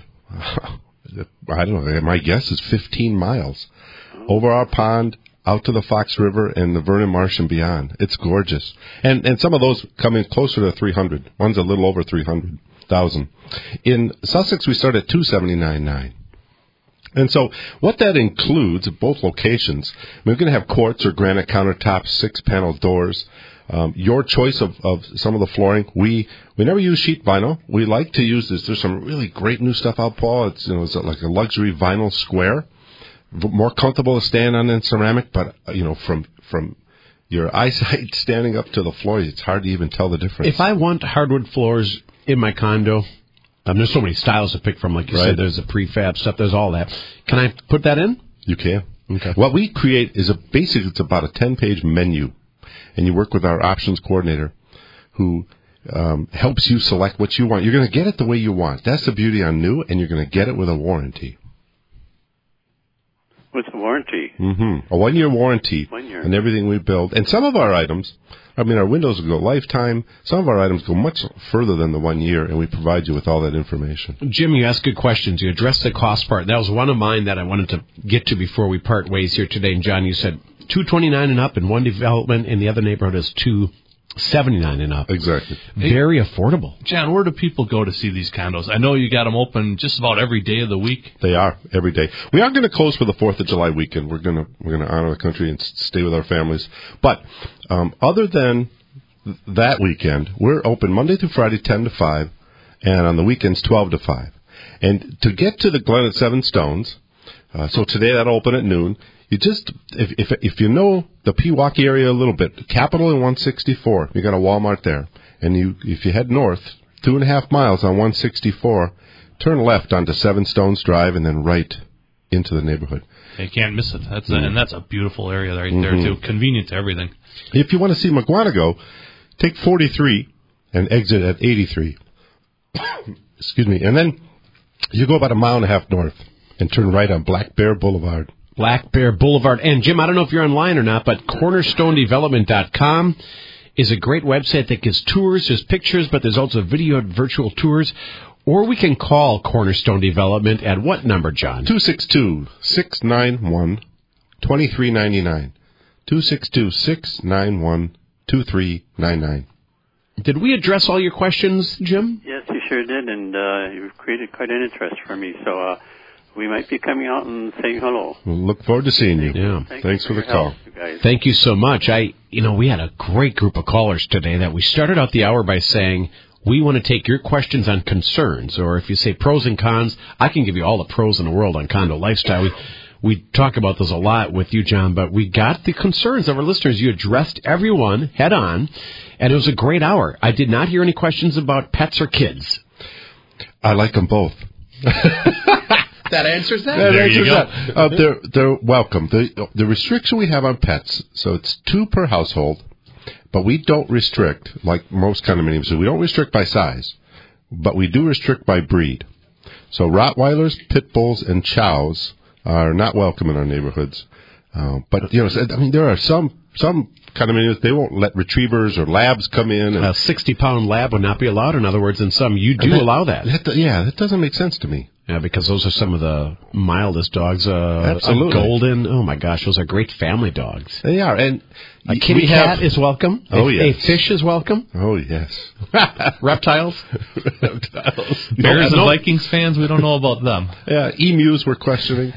I don't know, my guess is 15 miles over our pond, out to the Fox River and the Vernon Marsh and beyond. It's gorgeous. And some of those come in closer to 300. One's a little over 300,000. In Sussex, we start at $279.9. And so what that includes at both locations, we're going to have quartz or granite countertops, 6-panel doors, your choice of some of the flooring. We never use sheet vinyl. We like to use this. There's some really great new stuff out, Paul. It's like a luxury vinyl square, more comfortable to stand on than ceramic. But from your eyesight standing up to the floor, it's hard to even tell the difference. If I want hardwood floors in my condo, there's so many styles to pick from. Like you said, there's the prefab stuff. There's all that. Can I put that in? You can. Okay. What we create is it's about a 10-page menu. And you work with our options coordinator who helps you select what you want. You're going to get it the way you want. That's the beauty on new, and you're going to get it with a warranty. With a warranty? Mm-hmm. A 1-year warranty 1 year. on everything we build. And some of our items, our windows will go lifetime. Some of our items go much further than the 1 year, and we provide you with all that information. Jim, you asked good questions. You addressed the cost part. That was one of mine that I wanted to get to before we part ways here today. And, John, you said $229 and up in one development, and the other neighborhood is $279 and up. Exactly. Very affordable. John, where do people go to see these condos? I know you got them open just about every day of the week. They are every day. We are going to close for the 4th of July weekend. We're going to honor the country and stay with our families. But other than that weekend, we're open Monday through Friday 10 to 5, and on the weekends 12 to 5. And to get to the Glen at Seven Stones, so today that'll open at noon. You just, if you know the Pewaukee area a little bit, Capitol and 164, you got a Walmart there. And if you head north, 2.5 miles on 164, turn left onto Seven Stones Drive and then right into the neighborhood. You can't miss it. And that's a beautiful area right there, too. Convenient to everything. If you want to see McGuanago, take 43 and exit at 83. Excuse me. And then you go about 1.5 miles north and turn right on Black Bear Boulevard. Black Bear Boulevard. And, Jim, I don't know if you're online or not, but cornerstonedevelopment.com is a great website that gives tours. There's pictures, but there's also video and virtual tours. Or we can call Cornerstone Development at what number, John? 262-691-2399. 262-691-2399. Did we address all your questions, Jim? Yes, you sure did, and you've created quite an interest for me. So we might be coming out and saying hello. We'll look forward to seeing you. Yeah. Thanks for the call. Thank you so much. We had a great group of callers today that we started out the hour by saying, we want to take your questions on concerns, or if you say pros and cons, I can give you all the pros in the world on condo lifestyle. We talk about those a lot with you, John, but we got the concerns of our listeners. You addressed everyone head on, and it was a great hour. I did not hear any questions about pets or kids. I like them both. That answers that. That answers that. They're welcome. The restriction we have on pets, so it's 2 per household, but we don't restrict, like most condominiums do. We don't restrict by size, but we do restrict by breed. So Rottweilers, Pit Bulls, and Chows are not welcome in our neighborhoods. But, there are some condominiums, they won't let retrievers or labs come in. A 60-pound lab would not be allowed, in other words, and some you do allow that. That doesn't make sense to me. Yeah, because those are some of the mildest dogs. Absolutely. A golden, oh my gosh, those are great family dogs. They are. And a kitty cat is welcome. Oh, yes. A fish is welcome. Oh, yes. Reptiles. Bears and Vikings fans, we don't know about them. Yeah, emus we're questioning.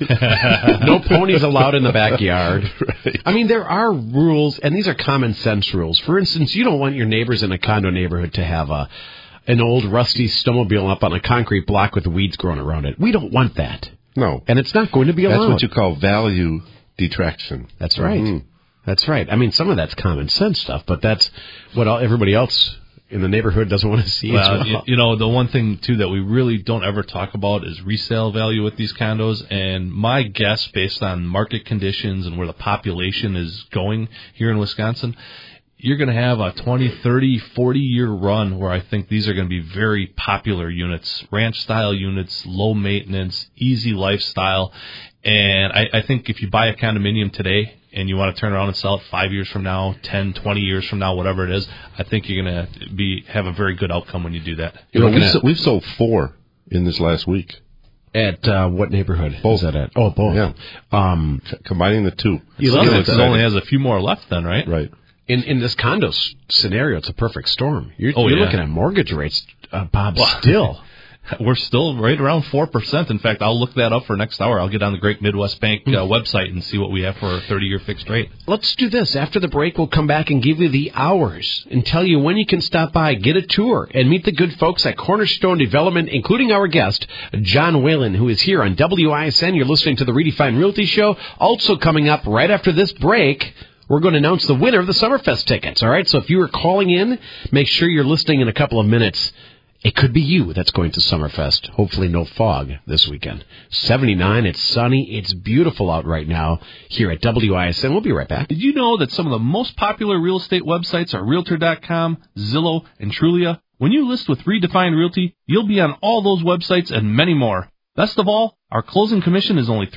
No ponies allowed in the backyard. Right. I mean, there are rules, and these are common sense rules. For instance, you don't want your neighbors in a condo neighborhood to have an old rusty snowmobile up on a concrete block with weeds growing around it. We don't want that. No. And it's not going to be allowed. That's what you call value detraction. That's right. That's right. I mean, some of that's common sense stuff, but that's what everybody else in the neighborhood doesn't want to see as well. The one thing, too, that we really don't ever talk about is resale value with these condos. And my guess, based on market conditions and where the population is going here in Wisconsin, you're going to have a 20, 30, 40-year run where I think these are going to be very popular units, ranch-style units, low maintenance, easy lifestyle. And I think if you buy a condominium today and you want to turn around and sell it 5 years from now, 10, 20 years from now, whatever it is, I think you're going to have a very good outcome when you do that. We've sold 4 in this last week. At what neighborhood both. Is that at? Oh, both. Yeah. Combining the 2. It only has a few more left then, right? Right. In this condo scenario, it's a perfect storm. You're looking at mortgage rates, Bob, still. We're still right around 4%. In fact, I'll look that up for next hour. I'll get on the Great Midwest Bank website and see what we have for a 30-year fixed rate. Let's do this. After the break, we'll come back and give you the hours and tell you when you can stop by, get a tour, and meet the good folks at Cornerstone Development, including our guest, John Whalen, who is here on WISN. You're listening to the Redefined Realty Show. Also coming up right after this break, we're going to announce the winner of the Summerfest tickets, all right? So if you are calling in, make sure you're listening in a couple of minutes. It could be you that's going to Summerfest. Hopefully no fog this weekend. 79, it's sunny, it's beautiful out right now here at WISN. We'll be right back. Did you know that some of the most popular real estate websites are Realtor.com, Zillow, and Trulia? When you list with Redefined Realty, you'll be on all those websites and many more. Best of all, our closing commission is only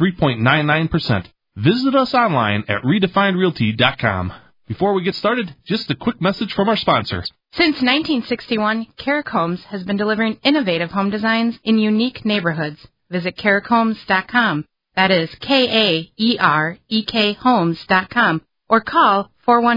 3.99%. Visit us online at redefinedrealty.com. Before we get started, just a quick message from our sponsor. Since 1961, Carrick Homes has been delivering innovative home designs in unique neighborhoods. Visit carrickhomes.com. That is KAEREK homes.com. Or call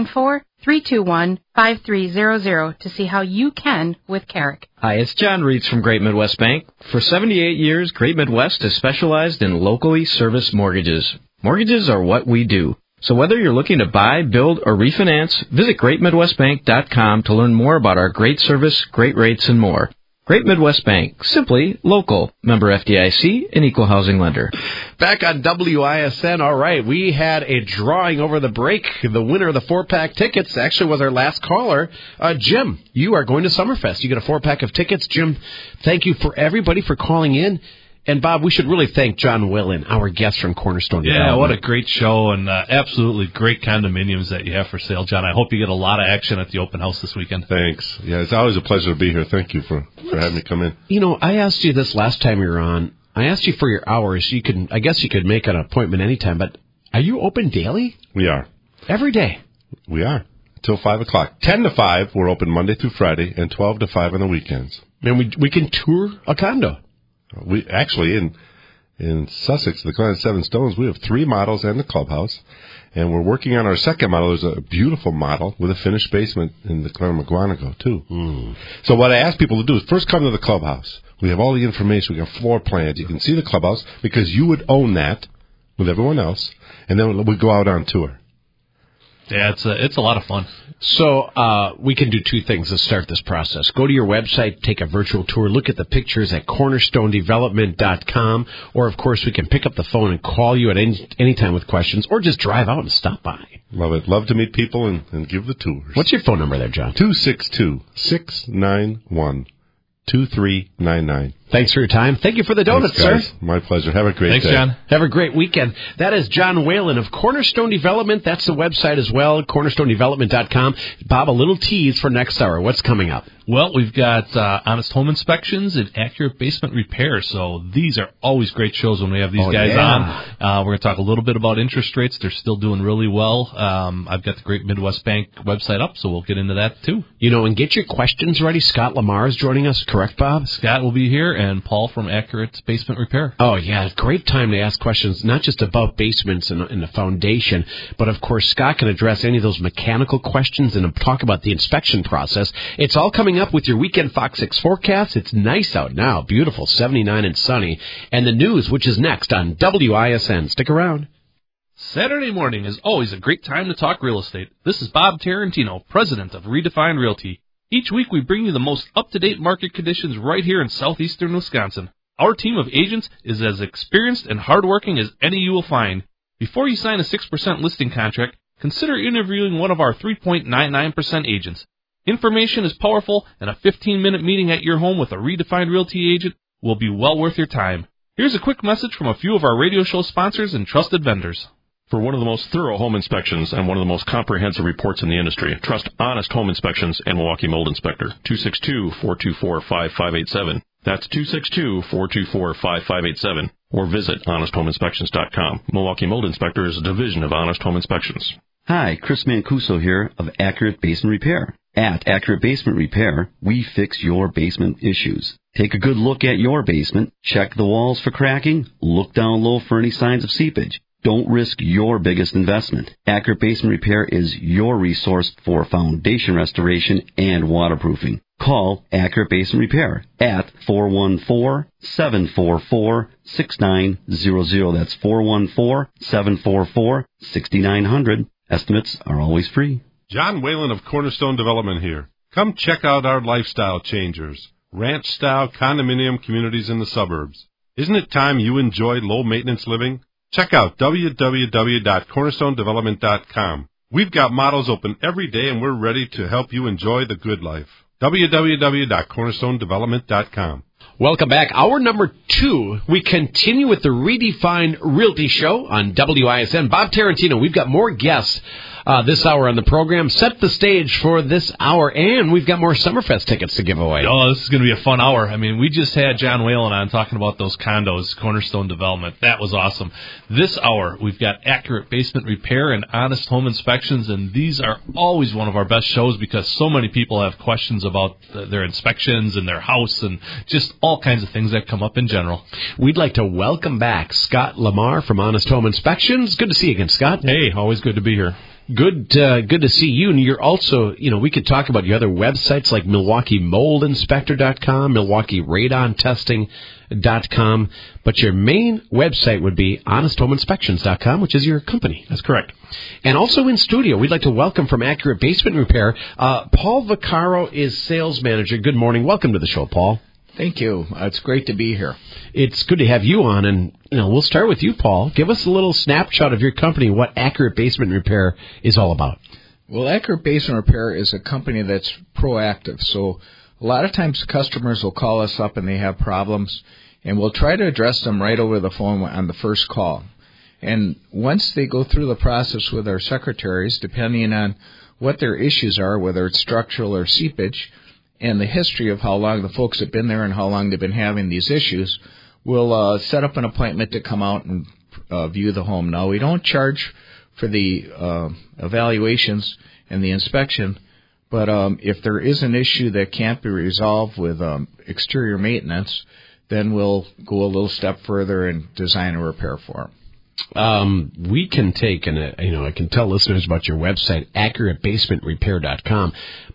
414-321-5300 to see how you can with Carrick. Hi, it's John Reitz from Great Midwest Bank. For 78 years, Great Midwest has specialized in locally serviced mortgages. Mortgages are what we do. So whether you're looking to buy, build, or refinance, visit GreatMidwestBank.com to learn more about our great service, great rates, and more. Great Midwest Bank, simply local. Member FDIC, an equal housing lender. Back on WISN, all right, we had a drawing over the break. The winner of the 4-pack tickets actually was our last caller. Jim, you are going to Summerfest. You get a 4-pack of tickets. Jim, thank you for everybody for calling in. And, Bob, we should really thank John Whalen, our guest from Cornerstone Development. Yeah, what a great show, and absolutely great condominiums that you have for sale, John. I hope you get a lot of action at the open house this weekend. Thanks. Yeah, it's always a pleasure to be here. Thank you for having me come in. You know, I asked you this last time you were on. I asked you for your hours. I guess you could make an appointment anytime, but are you open daily? We are. Every day? We are. Till 5 o'clock. 10 to 5, we're open Monday through Friday, and 12 to 5 on the weekends. And we can tour a condo. We actually, in Sussex, the Glen 7 Stones, we have 3 models and the clubhouse. And we're working on our second model. There's a beautiful model with a finished basement in the Glen McGuanago, too. So what I ask people to do is first come to the clubhouse. We have all the information. We got floor plans. You can see the clubhouse because you would own that with everyone else, and then we go out on tour. Yeah, it's a lot of fun. So we can do two things to start this process. Go to your website, take a virtual tour, look at the pictures at cornerstonedevelopment.com, or, of course, we can pick up the phone and call you at any time with questions, or just drive out and stop by. Love it. Love to meet people and give the tours. What's your phone number there, John? 262-691-2399. Thanks for your time. Thank you for the donuts, sir. My pleasure. Have a great day. Thanks, John. Have a great weekend. That is John Whalen of Cornerstone Development. That's the website as well, cornerstonedevelopment.com. Bob, a little tease for next hour. What's coming up? Well, we've got Honest Home Inspections and Accurate Basement Repair. So these are always great shows when we have these guys on. We're going to talk a little bit about interest rates. They're still doing really well. I've got the Great Midwest Bank website up, so we'll get into that too. And get your questions ready. Scott Lamar is joining us, correct, Bob? Scott will be here, and Paul from Accurate Basement Repair. Oh, yeah. Great time to ask questions, not just about basements and the foundation, but, of course, Scott can address any of those mechanical questions and talk about the inspection process. It's all coming up with your weekend Fox 6 forecast. It's nice out now. Beautiful, 79 and sunny. And the news, which is next on WISN. Stick around. Saturday morning is always a great time to talk real estate. This is Bob Tarantino, president of Redefined Realty. Each week we bring you the most up-to-date market conditions right here in southeastern Wisconsin. Our team of agents is as experienced and hardworking as any you will find. Before you sign a 6% listing contract, consider interviewing one of our 3.99% agents. Information is powerful, and a 15-minute meeting at your home with a Redefined Realty agent will be well worth your time. Here's a quick message from a few of our radio show sponsors and trusted vendors. For one of the most thorough home inspections and one of the most comprehensive reports in the industry, trust Honest Home Inspections and Milwaukee Mold Inspector. 262-424-5587. That's 262-424-5587. Or visit HonestHomeInspections.com. Milwaukee Mold Inspector is a division of Honest Home Inspections. Hi, Chris Mancuso here of Accurate Basement Repair. At Accurate Basement Repair, we fix your basement issues. Take a good look at your basement, check the walls for cracking, look down low for any signs of seepage. Don't risk your biggest investment. Accurate Basement Repair is your resource for foundation restoration and waterproofing. Call Accurate Basement Repair at 414-744-6900. That's 414-744-6900. Estimates are always free. John Whalen of Cornerstone Development here. Come check out our lifestyle changers. Ranch-style condominium communities in the suburbs. Isn't it time you enjoy low-maintenance living? Check out www.cornerstonedevelopment.com. We've got models open every day, and we're ready to help you enjoy the good life. www.cornerstonedevelopment.com. Welcome back. Hour number 2. We continue with the Redefined Realty Show on WISN. Bob Tarantino, we've got more guests this hour on the program. Set the stage for this hour, and we've got more Summerfest tickets to give away. Oh, this is going to be a fun hour. I mean, we just had John Whalen on talking about those condos, Cornerstone Development. That was awesome. This hour, we've got Accurate Basement Repair and Honest Home Inspections, and these are always one of our best shows because so many people have questions about their inspections and their house and just all kinds of things that come up in general. We'd like to welcome back Scott Lamar from Honest Home Inspections. Good to see you again, Scott. Hey, always good to be here. Good to see you. And you're also, we could talk about your other websites like MilwaukeeMoldInspector.com, MilwaukeeRadonTesting.com, but your main website would be HonestHomeInspections.com, which is your company. That's correct. And also in studio, we'd like to welcome from Accurate Basement Repair, Paul Vaccaro is sales manager. Good morning. Welcome to the show, Paul. Thank you. It's great to be here. It's good to have you on, and we'll start with you, Paul. Give us a little snapshot of your company, what Accurate Basement Repair is all about. Well, Accurate Basement Repair is a company that's proactive. So a lot of times customers will call us up and they have problems, and we'll try to address them right over the phone on the first call. And once they go through the process with our secretaries, depending on what their issues are, whether it's structural or seepage, and the history of how long the folks have been there and how long they've been having these issues, we'll set up an appointment to come out and view the home. Now, we don't charge for the evaluations and the inspection, but if there is an issue that can't be resolved with exterior maintenance, then we'll go a little step further and design a repair for them. We can take, and I can tell listeners about your website, AccurateBasementRepair.com,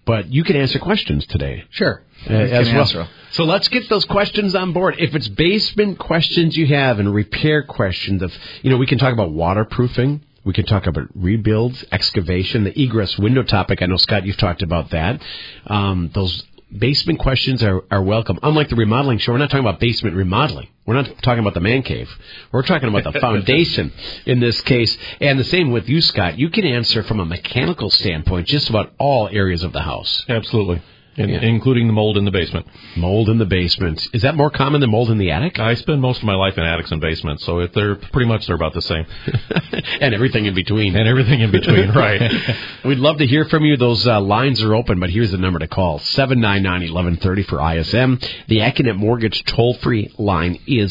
but you can answer questions today. Sure. As well. So let's get those questions on board. If it's basement questions you have and repair questions of, we can talk about waterproofing. We can talk about rebuilds, excavation, the egress window topic. I know, Scott, you've talked about that. Those basement questions are welcome. Unlike the remodeling show, we're not talking about basement remodeling. We're not talking about the man cave. We're talking about the foundation in this case. And the same with you, Scott. You can answer from a mechanical standpoint just about all areas of the house. Absolutely. Including the mold in the basement. Mold in the basement. Is that more common than mold in the attic? I spend most of my life in attics and basements, so they're about the same. And everything in between. Right. We'd love to hear from you. Those lines are open, but here's the number to call, 799-1130 for ISM. The Accunet Mortgage toll-free line is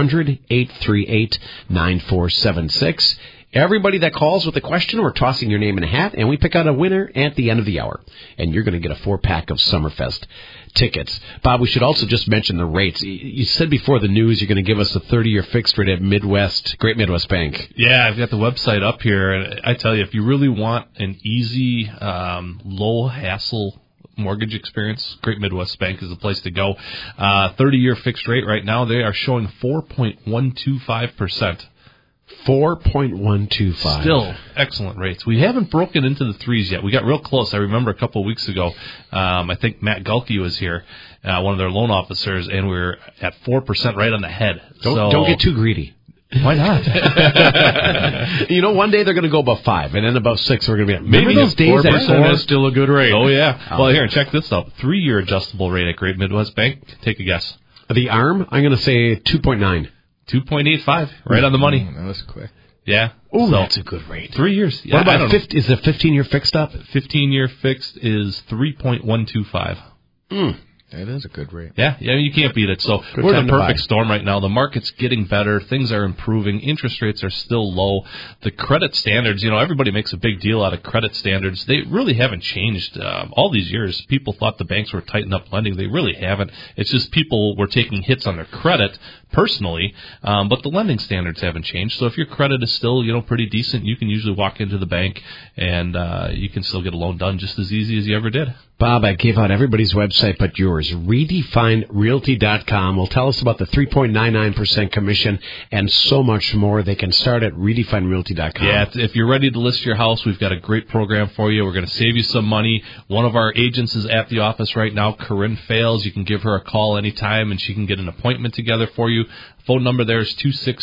800-838-9476. Everybody that calls with a question, we're tossing your name in a hat, and we pick out a winner at the end of the hour. And you're going to get a 4-pack of Summerfest tickets. Bob, we should also just mention the rates. You said before the news you're going to give us a 30-year fixed rate at Great Midwest Bank. Yeah, I've got the website up here. And I tell you, if you really want an easy, low-hassle mortgage experience, Great Midwest Bank is the place to go. 30-year fixed rate right now, they are showing 4.125%. 4.125. Still excellent rates. We haven't broken into the threes yet. We got real close. I remember a couple of weeks ago, I think Matt Gulke was here, one of their loan officers, and we were at 4% right on the head. Don't get too greedy. Why not? One day they're going to go above 5, and then above 6 we're going to be maybe those days 4% is still a good rate. Oh, yeah. Well, here, check this out. 3-year adjustable rate at Great Midwest Bank. Take a guess. The ARM, I'm going to say 2.9. 2.85, right on the money. That was quick. Yeah. Oh, that's a good rate. 3 years. Yeah, what about is the 15-year fixed up? 15-year fixed is 3.125. That is a good rate. Yeah, you can't beat it. So we're in a perfect storm right now. The market's getting better. Things are improving. Interest rates are still low. The credit standards, everybody makes a big deal out of credit standards. They really haven't changed all these years. People thought the banks were tightening up lending. They really haven't. It's just people were taking hits on their credit personally, but the lending standards haven't changed. So if your credit is still, pretty decent, you can usually walk into the bank and you can still get a loan done just as easy as you ever did. Bob, I gave out everybody's website but yours. RedefineRealty.com will tell us about the 3.99% commission and so much more. They can start at RedefineRealty.com. Yeah, if you're ready to list your house, we've got a great program for you. We're going to save you some money. One of our agents is at the office right now, Corinne Fales. You can give her a call anytime, and she can get an appointment together for you. Phone number there is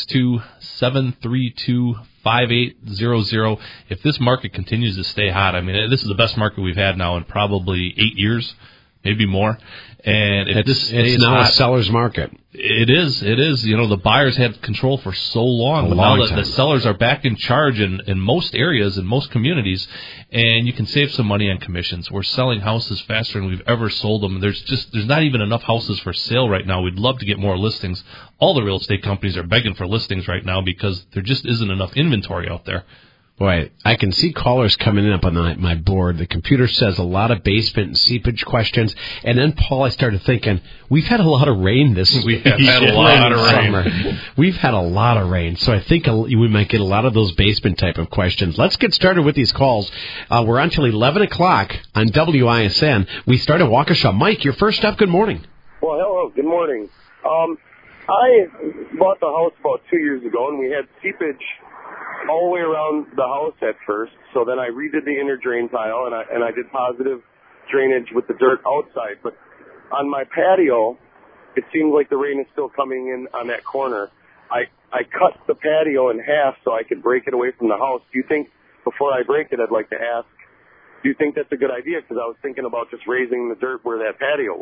262-732-5800. If this market continues to stay hot, this is the best market we've had now in probably 8 years, maybe more. And if it's now a seller's market. It is. The buyers had control for so long, but now the sellers are back in charge in most areas, in most communities, and you can save some money on commissions. We're selling houses faster than we've ever sold them. There's not even enough houses for sale right now. We'd love to get more listings. All the real estate companies are begging for listings right now because there just isn't enough inventory out there. Boy, I can see callers coming in up on my board. The computer says a lot of basement and seepage questions. And then, Paul, I started thinking, we've had a lot of rain this week. We've had a lot of rain. We've had a lot of rain. So I think we might get a lot of those basement type of questions. Let's get started with these calls. We're on till 11 o'clock on WISN. We start at Waukesha. Mike, you're first up. Good morning. Well, hello. Good morning. I bought the house about 2 years ago, and we had seepage all the way around the house at first. So then I redid the inner drain tile, and I did positive drainage with the dirt outside. But on my patio, it seems like the rain is still coming in on that corner. I cut the patio in half so I could break it away from the house. Do you think, before I break it, I'd like to ask, do you think that's a good idea? Because I was thinking about just raising the dirt where that patio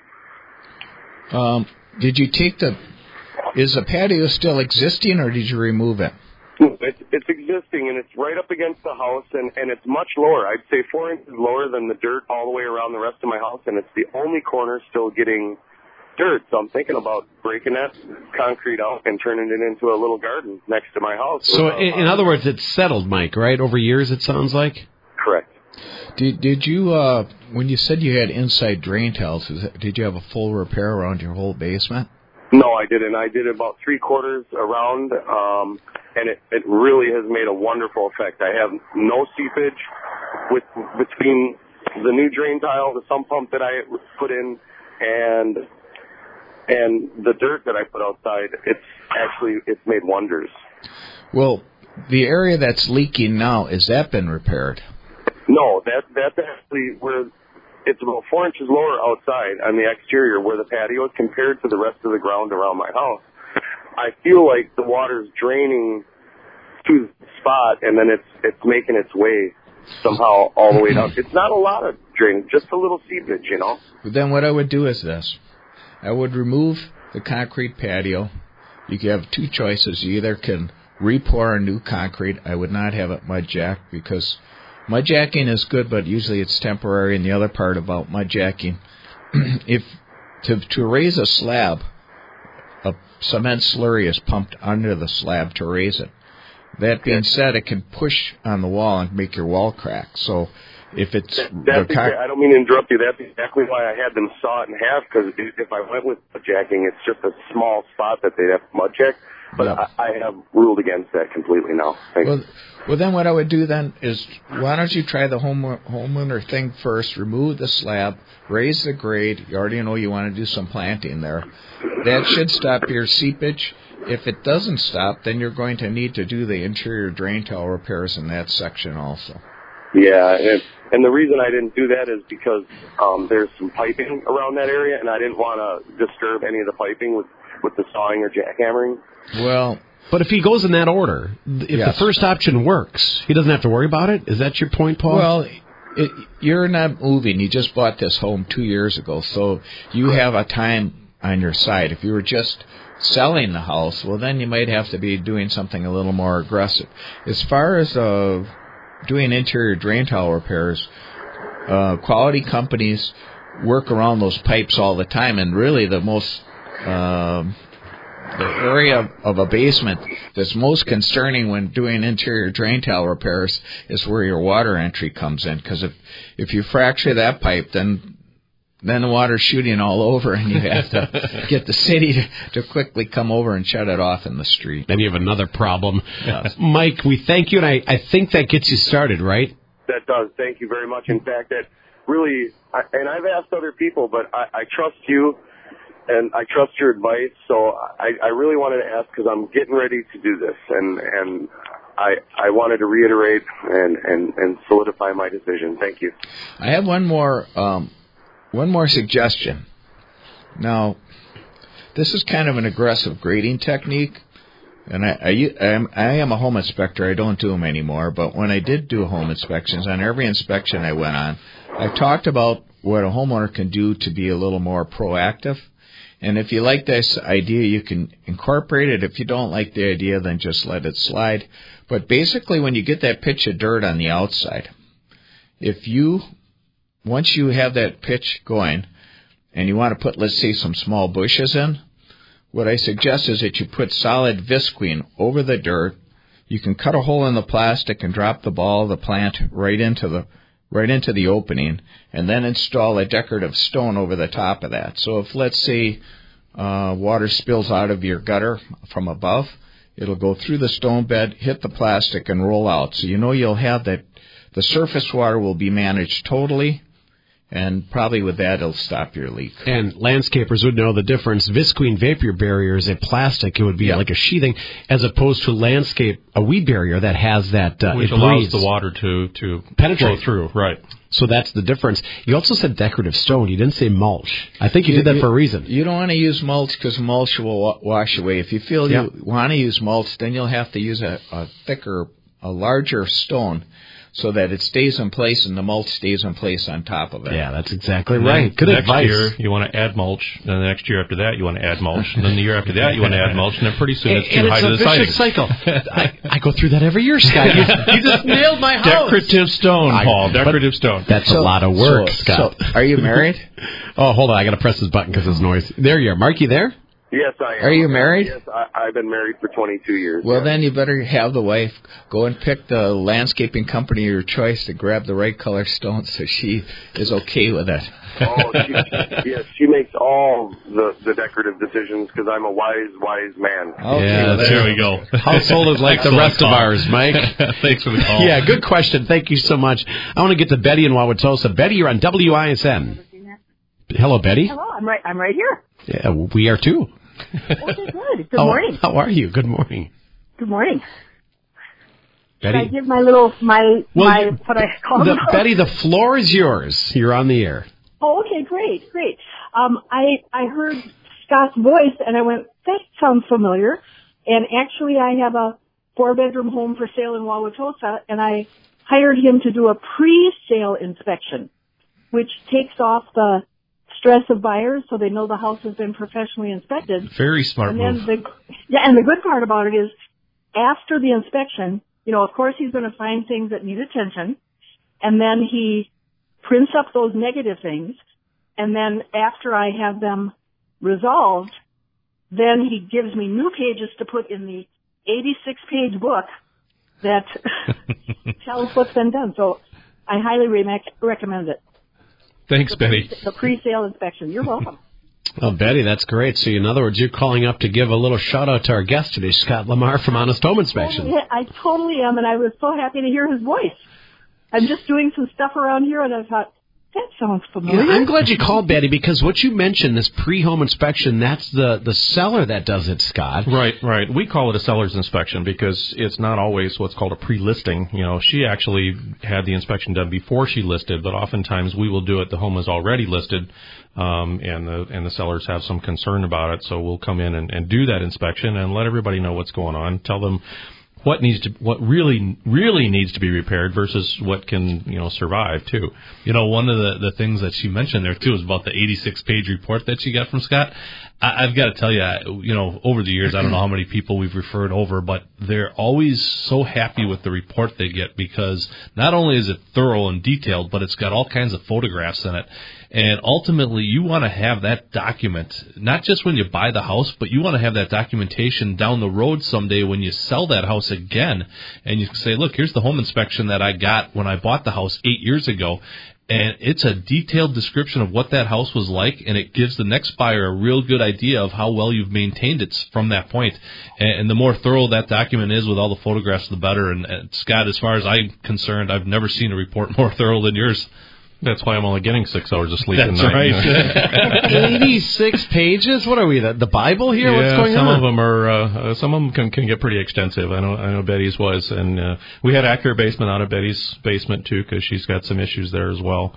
was. Did you is the patio still existing, or did you remove it? It's existing, and it's right up against the house, and it's much lower. I'd say 4 inches lower than the dirt all the way around the rest of my house, and it's the only corner still getting dirt. So I'm thinking about breaking that concrete out and turning it into a little garden next to my house. So in other words, it's settled, Mike, right? Over years, it sounds like? Correct. Did you, when you said you had inside drain tiles, did you have a full repair around your whole basement? No, I didn't. I did about 3/4 around, and it really has made a wonderful effect. I have no seepage between the new drain tile, the sump pump that I put in, and the dirt that I put outside, it's made wonders. Well, the area that's leaking now, has that been repaired? No, that's actually where it's about 4 inches lower outside on the exterior where the patio is compared to the rest of the ground around my house. I feel like the water's draining to the spot, and then it's making its way somehow all the way down. It's not a lot of drainage, just a little seepage, you know. But then what I would do is this. I would remove the concrete patio. You could have two choices. You either can re-pour a new concrete. I would not have it mud jacked because mud jacking is good, but usually it's temporary. And the other part about mud jacking, if to raise a slab, a cement slurry is pumped under the slab to raise it. That being said, it can push on the wall and make your wall crack. So if it's... I don't mean to interrupt you. That's exactly why I had them saw it in half, because if I went with mud jacking, it's just a small spot that they'd have to mud jack. But yep. I have ruled against that completely now. Well, then what I would do then is, why don't you try the homeowner thing first, remove the slab, raise the grade. You already know you want to do some planting there. That should stop your seepage. If it doesn't stop, then you're going to need to do the interior drain tile repairs in that section also. Yeah, and the reason I didn't do that is because there's some piping around that area, and I didn't want to disturb any of the piping with the sawing or jackhammering. Well, but if he goes in that order, if the first option works, he doesn't have to worry about it? Is that your point, Paul? Well, you're not moving. You just bought this home 2 years ago, so you have a time on your side. If you were just selling the house, well, then you might have to be doing something a little more aggressive. As far as doing interior drain tile repairs, quality companies work around those pipes all the time, and really the most... the area of a basement that's most concerning when doing interior drain tile repairs is where your water entry comes in, because if you fracture that pipe, then the water's shooting all over, and you have to get the city to quickly come over and shut it off in the street. Then you have another problem. Yes. Mike, we thank you, and I think that gets you started, right? That does. Thank you very much. In fact, that really, and I've asked other people, but I trust you. And I trust your advice, so I really wanted to ask because I'm getting ready to do this, and I wanted to reiterate and solidify my decision. Thank you. I have one more suggestion. Now, this is kind of an aggressive grading technique, and I am a home inspector. I don't do them anymore, but when I did do home inspections, on every inspection I went on, I talked about what a homeowner can do to be a little more proactive. And if you like this idea, you can incorporate it. If you don't like the idea, then just let it slide. But basically, when you get that pitch of dirt on the outside, once you have that pitch going, and you want to put, let's say, some small bushes in, what I suggest is that you put solid visqueen over the dirt. You can cut a hole in the plastic and drop the ball of the plant right into the opening, and then install a decorative stone over the top of that. So if, let's say, water spills out of your gutter from above, it'll go through the stone bed, hit the plastic, and roll out. So you know you'll have that. The surface water will be managed totally, and probably with that, it'll stop your leak. And landscapers would know the difference. Visqueen vapor barrier is a plastic. It would be like a sheathing, as opposed to a weed barrier that has that. Which allows the water to penetrate through. Right. So that's the difference. You also said decorative stone. You didn't say mulch. I think you did that for a reason. You don't want to use mulch because mulch will wash away. If you feel you want to use mulch, then you'll have to use a larger stone, so that it stays in place and the mulch stays in place on top of it. Yeah, that's exactly right. Good next advice. Year, you want to add mulch. Then the next year after that, you want to add mulch. And then the year after that, you want to add mulch. And then pretty soon it's too high to the siding. It's a vicious cycle. I go through that every year, Scott. You just nailed my house. Decorative stone, Paul. Decorative stone. That's a lot of work, Scott. So, are you married? Oh, hold on. I got to press this button because there's noise. There you are. Mark, you there? Yes, I am. Are you married? Yes, I've been married for 22 years. Well, then you better have the wife go and pick the landscaping company of your choice to grab the right color stone so she is okay with it. Oh, yes, she makes all the decorative decisions because I'm a wise man. Yeah, there we go. Household is like the rest of ours, Mike. Thanks for the call. Yeah, good question. Thank you so much. I want to get to Betty in Wauwatosa. Betty, you're on WISN. Hello, Betty. Hello, I'm right here. Yeah, we are too. Okay, good. Good morning. How are you? Good morning. Good morning. Betty? Should I give my what I call it? Betty, the floor is yours. You're on the air. Oh, okay, great. I heard Scott's voice and I went, that sounds familiar. And actually I have a 4-bedroom home for sale in Wauwatosa and I hired him to do a pre-sale inspection, which takes off the stress of buyers so they know the house has been professionally inspected. Very smart and move. And the good part about it is after the inspection, of course he's going to find things that need attention, and then he prints up those negative things, and then after I have them resolved, then he gives me new pages to put in the 86-page book that tells what's been done. So I highly recommend it. Thanks, Betty. The pre-sale inspection. You're welcome. Oh, Betty, that's great. So, in other words, you're calling up to give a little shout-out to our guest today, Scott Lamar from Honest Home Inspections. I totally am, and I was so happy to hear his voice. I'm just doing some stuff around here, and I thought, that sounds familiar. Yeah, I'm glad you called, Betty, because what you mentioned, this pre-home inspection, that's the seller that does it, Scott. Right. We call it a seller's inspection because it's not always what's called a pre-listing. She actually had the inspection done before she listed, but oftentimes we will do it. The home is already listed, and the sellers have some concern about it, so we'll come in and do that inspection and let everybody know what's going on, tell them what really needs to be repaired versus what can, survive too. One of the things that she mentioned there too is about the 86-page report that she got from Scott. I've got to tell you, over the years, I don't know how many people we've referred over, but they're always so happy with the report they get because not only is it thorough and detailed, but it's got all kinds of photographs in it. And ultimately, you want to have that document, not just when you buy the house, but you want to have that documentation down the road someday when you sell that house again. And you can say, look, here's the home inspection that I got when I bought the house 8 years ago. And it's a detailed description of what that house was like, and it gives the next buyer a real good idea of how well you've maintained it from that point. And the more thorough that document is with all the photographs, the better. And Scott, as far as I'm concerned, I've never seen a report more thorough than yours. That's why I'm only getting 6 hours of sleep a That's night. right. 86 pages? What are we, the Bible here? Yeah, What's going some on? of them are. Some of them can get pretty extensive. I know Betty's was, and we had Accurate Basement out of Betty's basement too because she's got some issues there as well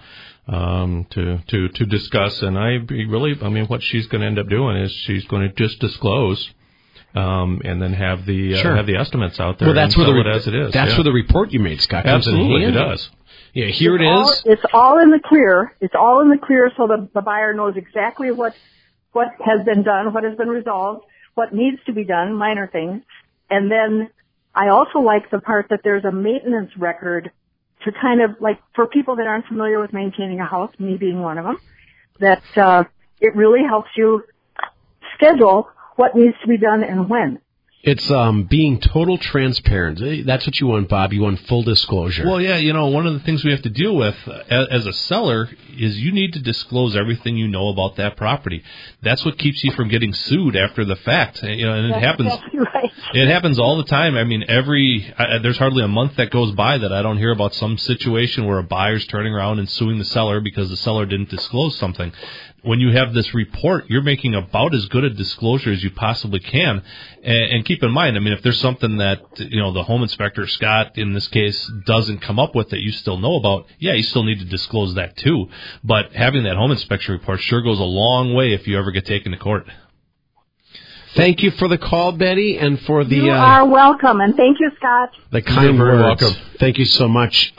to discuss. And what she's going to end up doing is she's going to just disclose. And then have the estimates out there. Well, that's where it as it is. That's where the report you made, Scott, comes in Absolutely, handy. it does. Yeah, here it is. It's all in the clear. It's all in the clear so the buyer knows exactly what has been done, what has been resolved, what needs to be done, minor things. And then I also like the part that there's a maintenance record to kind of, like, for people that aren't familiar with maintaining a house, me being one of them, that it really helps you schedule what needs to be done and when. It's being total transparent. That's what you want, Bob. You want full disclosure. Well, yeah, one of the things we have to deal with as a seller is you need to disclose everything you know about that property. That's what keeps you from getting sued after the fact. And it happens. Right. It happens all the time. I mean, there's hardly a month that goes by that I don't hear about some situation where a buyer's turning around and suing the seller because the seller didn't disclose something. When you have this report, you're making about as good a disclosure as you possibly can. And keep in mind, I mean, if there's something that, the home inspector, Scott, in this case, doesn't come up with that you still know about, yeah, you still need to disclose that too. But having that home inspection report sure goes a long way if you ever get taken to court. Thank you for the call, Betty, and for the... You are welcome, and thank you, Scott. The kind You're very words. welcome. Thank you so much.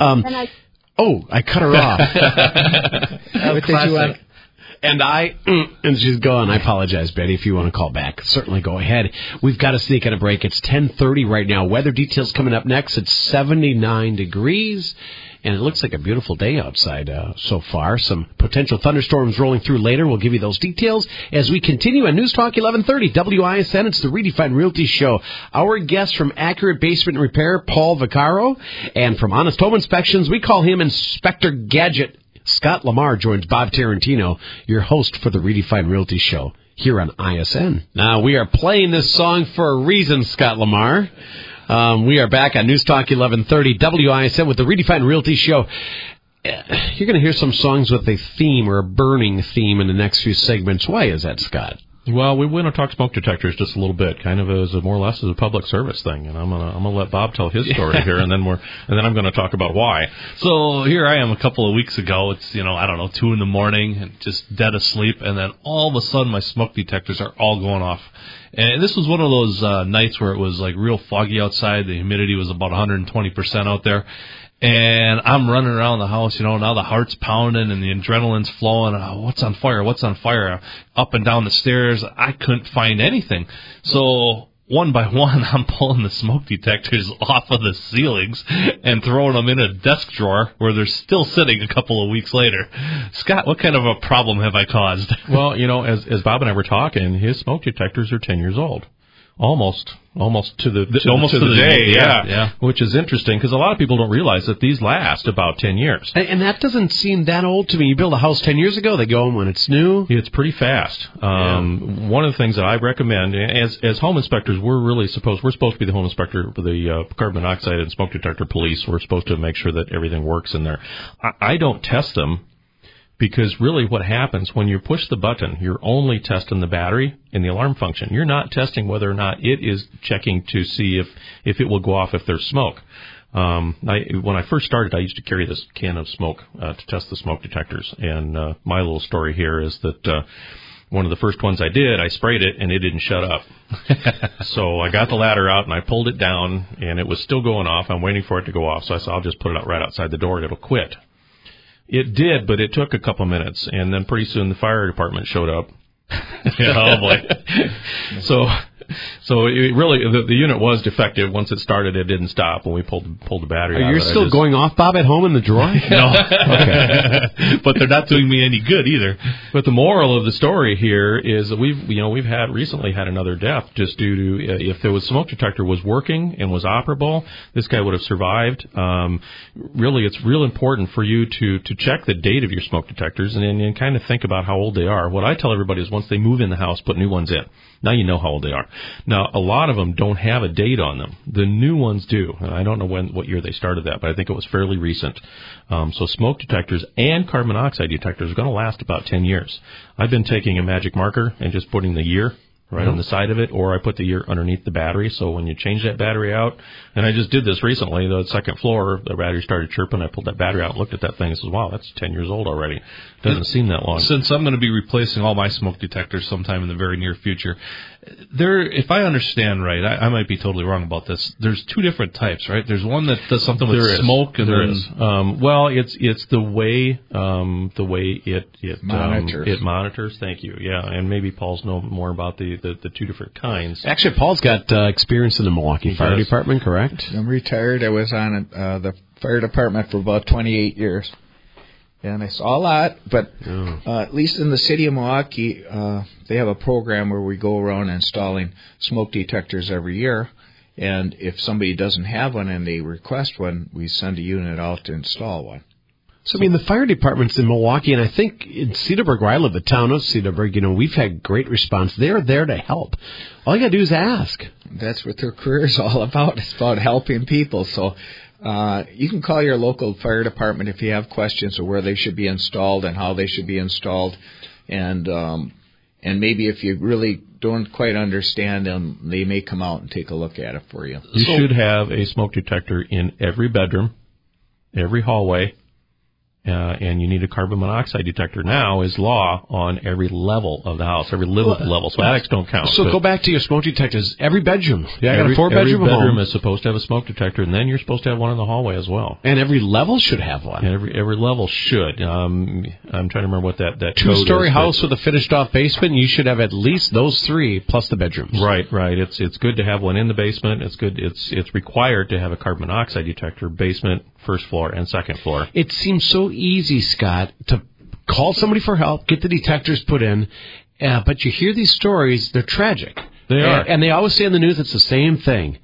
I cut her off. Classic. And she's gone. I apologize, Betty, if you want to call back. Certainly go ahead. We've got to sneak in a break. It's 10:30 right now. Weather details coming up next. It's 79 degrees, and it looks like a beautiful day outside so far. Some potential thunderstorms rolling through later. We'll give you those details as we continue on News Talk 1130 WISN. It's the Redefined Realty Show. Our guest from Accurate Basement Repair, Paul Vaccaro, and from Honest Home Inspections, we call him Inspector Gadget. Scott Lamar joins Bob Tarantino, your host for the Redefined Realty Show, here on ISN. Now, we are playing this song for a reason, Scott Lamar. We are back on News Talk 1130 WISN with the Redefined Realty Show. You're going to hear some songs with a theme or a burning theme in the next few segments. Why is that, Scott? Well, we want to talk smoke detectors just a little bit, kind of as more or less as a public service thing, and I'm gonna let Bob tell his story here, and then I'm gonna talk about why. So here I am a couple of weeks ago. It's 2 a.m, and just dead asleep, and then all of a sudden my smoke detectors are all going off. And this was one of those nights where it was like real foggy outside. The humidity was about 120% out there. And I'm running around the house, now the heart's pounding and the adrenaline's flowing. What's on fire? What's on fire? Up and down the stairs. I couldn't find anything. So one by one, I'm pulling the smoke detectors off of the ceilings and throwing them in a desk drawer where they're still sitting a couple of weeks later. Scott, what kind of a problem have I caused? Well, as Bob and I were talking, his smoke detectors are 10 years old. Almost to the day, yeah. Which is interesting because a lot of people don't realize that these last about 10 years. And that doesn't seem that old to me. You build a house 10 years ago, they go when it's new. It's pretty fast. One of the things that I recommend, as home inspectors, we're supposed to be the home inspector for the carbon monoxide and smoke detector police. We're supposed to make sure that everything works in there. I don't test them. Because really what happens when you push the button, you're only testing the battery and the alarm function. You're not testing whether or not it is checking to see if it will go off if there's smoke. When I first started, I used to carry this can of smoke to test the smoke detectors. And my little story here is that one of the first ones I did, I sprayed it and it didn't shut up. So I got the ladder out and I pulled it down and it was still going off. I'm waiting for it to go off. So I said, I'll just put it out right outside the door and it'll quit. It did, but it took a couple minutes, and then pretty soon the fire department showed up. Oh boy! So it really the unit was defective. Once it started, it didn't stop when we pulled the battery out. You're still going off, Bob, at home in the drawer? No. Okay. But they're not doing me any good either. But the moral of the story here is that we've recently had another death just due to if the smoke detector was working and was operable, this guy would have survived. Really, it's real important for you to check the date of your smoke detectors and kind of think about how old they are. What I tell everybody is once they move in the house, put new ones in. Now you know how old they are. Now, a lot of them don't have a date on them. The new ones do. And I don't know what year they started that, but I think it was fairly recent. So smoke detectors and carbon monoxide detectors are going to last about 10 years. I've been taking a magic marker and just putting the year right on the side of it, or I put the year underneath the battery. So when you change that battery out, and I just did this recently, the second floor, the battery started chirping. I pulled that battery out and looked at that thing and said, wow, that's 10 years old already. Doesn't seem that long. Since I'm going to be replacing all my smoke detectors sometime in the very near future, if I understand right, I might be totally wrong about this. There's two different types, right? There's one that does something with smoke, and there is. Well, it's the way it monitors. It monitors. Thank you. Yeah, and maybe Paul's know more about the two different kinds. Actually, Paul's got experience in the Milwaukee Fire Department, correct? I'm retired. I was on the fire department for about 28 years. And I saw a lot, but at least in the city of Milwaukee, they have a program where we go around installing smoke detectors every year. And if somebody doesn't have one and they request one, we send a unit out to install one. So, the fire departments in Milwaukee, and I think in Cedarburg, where I live, the town of Cedarburg, we've had great response. They're there to help. All you got to do is ask. That's what their career is all about. It's about helping people. So you can call your local fire department if you have questions of where they should be installed and how they should be installed. And maybe if you really don't quite understand them, they may come out and take a look at it for you. You should have a smoke detector in every bedroom, every hallway. And you need a carbon monoxide detector now is law on every level of the house, every livable level. So attics don't count. So go back to your smoke detectors. Every bedroom. Yeah, I got a 4-bedroom Every bedroom home. is supposed to have a smoke detector, and then you're supposed to have one in the hallway as well. And every level should have one. And every level should. I'm trying to remember what that code is. 2-story house with a finished-off basement, you should have at least those 3 plus the bedrooms. Right. It's good to have one in the basement. It's good. It's required to have a carbon monoxide detector, basement, first floor, and second floor. It seems so easy, Scott, to call somebody for help, get the detectors put in, but you hear these stories, they're tragic. They are. And they always say in the news it's the same thing.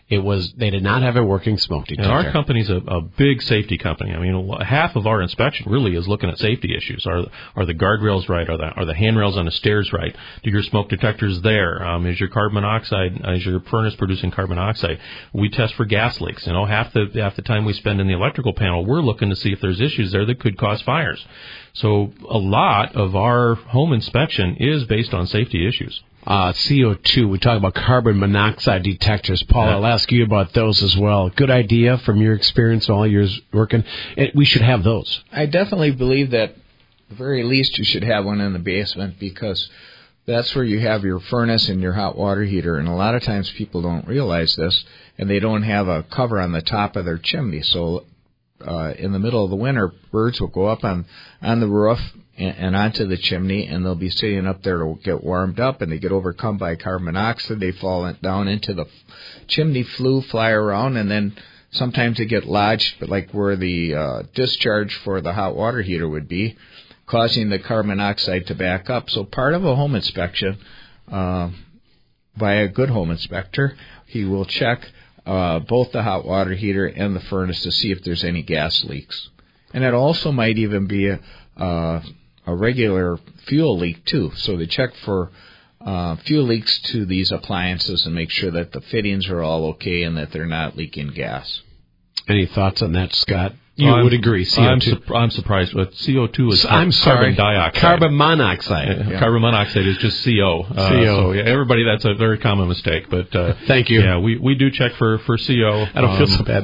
They did not have a working smoke detector. And our company's a big safety company. I mean, half of our inspection really is looking at safety issues. Are the guardrails right? Are the handrails on the stairs right? Do your smoke detectors there? Is your carbon monoxide? Is your furnace producing carbon monoxide? We test for gas leaks. Half the time we spend in the electrical panel, we're looking to see if there's issues there that could cause fires. So a lot of our home inspection is based on safety issues. CO2, we talk about carbon monoxide detectors. Paul, I'll ask you about those as well. Good idea from your experience, all years working. We should have those. I definitely believe that at the very least you should have one in the basement, because that's where you have your furnace and your hot water heater. And a lot of times people don't realize this, and they don't have a cover on the top of their chimney. So in the middle of the winter, birds will go up on the roof and onto the chimney, and they'll be sitting up there to get warmed up, and they get overcome by carbon monoxide. They fall down into the chimney flue, fly around, and then sometimes they get lodged, but like where the discharge for the hot water heater would be, causing the carbon monoxide to back up. So part of a home inspection, by a good home inspector, he will check both the hot water heater and the furnace to see if there's any gas leaks. And it also might even be a regular fuel leak, too. So they check for fuel leaks to these appliances and make sure that the fittings are all okay and that they're not leaking gas. Any thoughts on that, Scott? You would agree, CO2. I'm surprised, but CO2 is carbon dioxide. Carbon monoxide. Yeah. Carbon monoxide is just CO. So, yeah, everybody, that's a very common mistake. But thank you. Yeah, we do check for CO. I don't feel so bad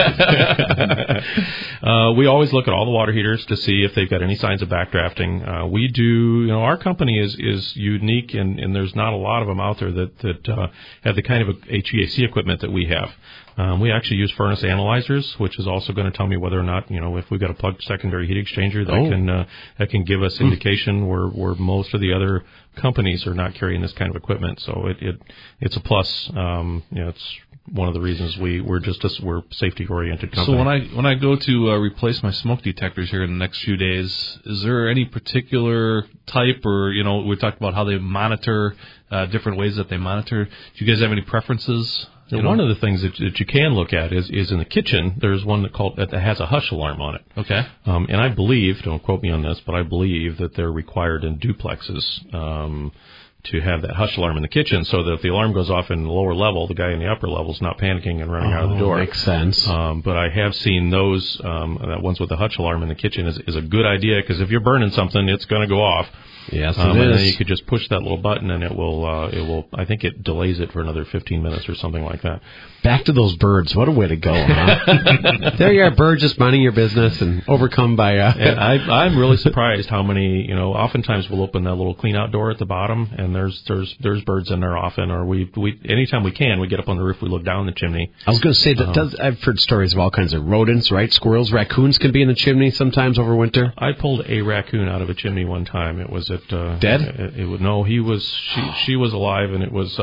now. We always look at all the water heaters to see if they've got any signs of backdrafting. We do, our company is unique, and there's not a lot of them out there that have the kind of HVAC equipment that we have. We actually use furnace analyzers, which is also going to tell me whether or not, if we've got a plugged secondary heat exchanger that can give us indication where most of the other companies are not carrying this kind of equipment. So it's a plus. It's one of the reasons we're safety oriented company. So when I go to replace my smoke detectors here in the next few days, is there any particular type, or we talked about how they monitor, different ways that they monitor? Do you guys have any preferences? One of the things that you can look at is in the kitchen, there's one that has a hush alarm on it. Okay. And I believe, don't quote me on this, but I believe that they're required in duplexes to have that hush alarm in the kitchen, so that if the alarm goes off in the lower level, the guy in the upper level is not panicking and running out of the door. Makes sense. But I have seen those, that ones with the hush alarm in the kitchen is a good idea, because if you're burning something, it's going to go off. Yes, and then you could just push that little button, and it will. I think it delays it for another 15 minutes or something like that. Back to those birds. What a way to go, huh? There you are, birds just minding your business and overcome by. And I'm really surprised how many. Oftentimes we'll open that little clean out door at the bottom, and there's birds in there often. Or we anytime we can, we get up on the roof, we look down the chimney. I was going to say I've heard stories of all kinds of rodents, right? Squirrels, raccoons can be in the chimney sometimes over winter. I pulled a raccoon out of a chimney one time. It was dead? No, he was. She was alive, and it was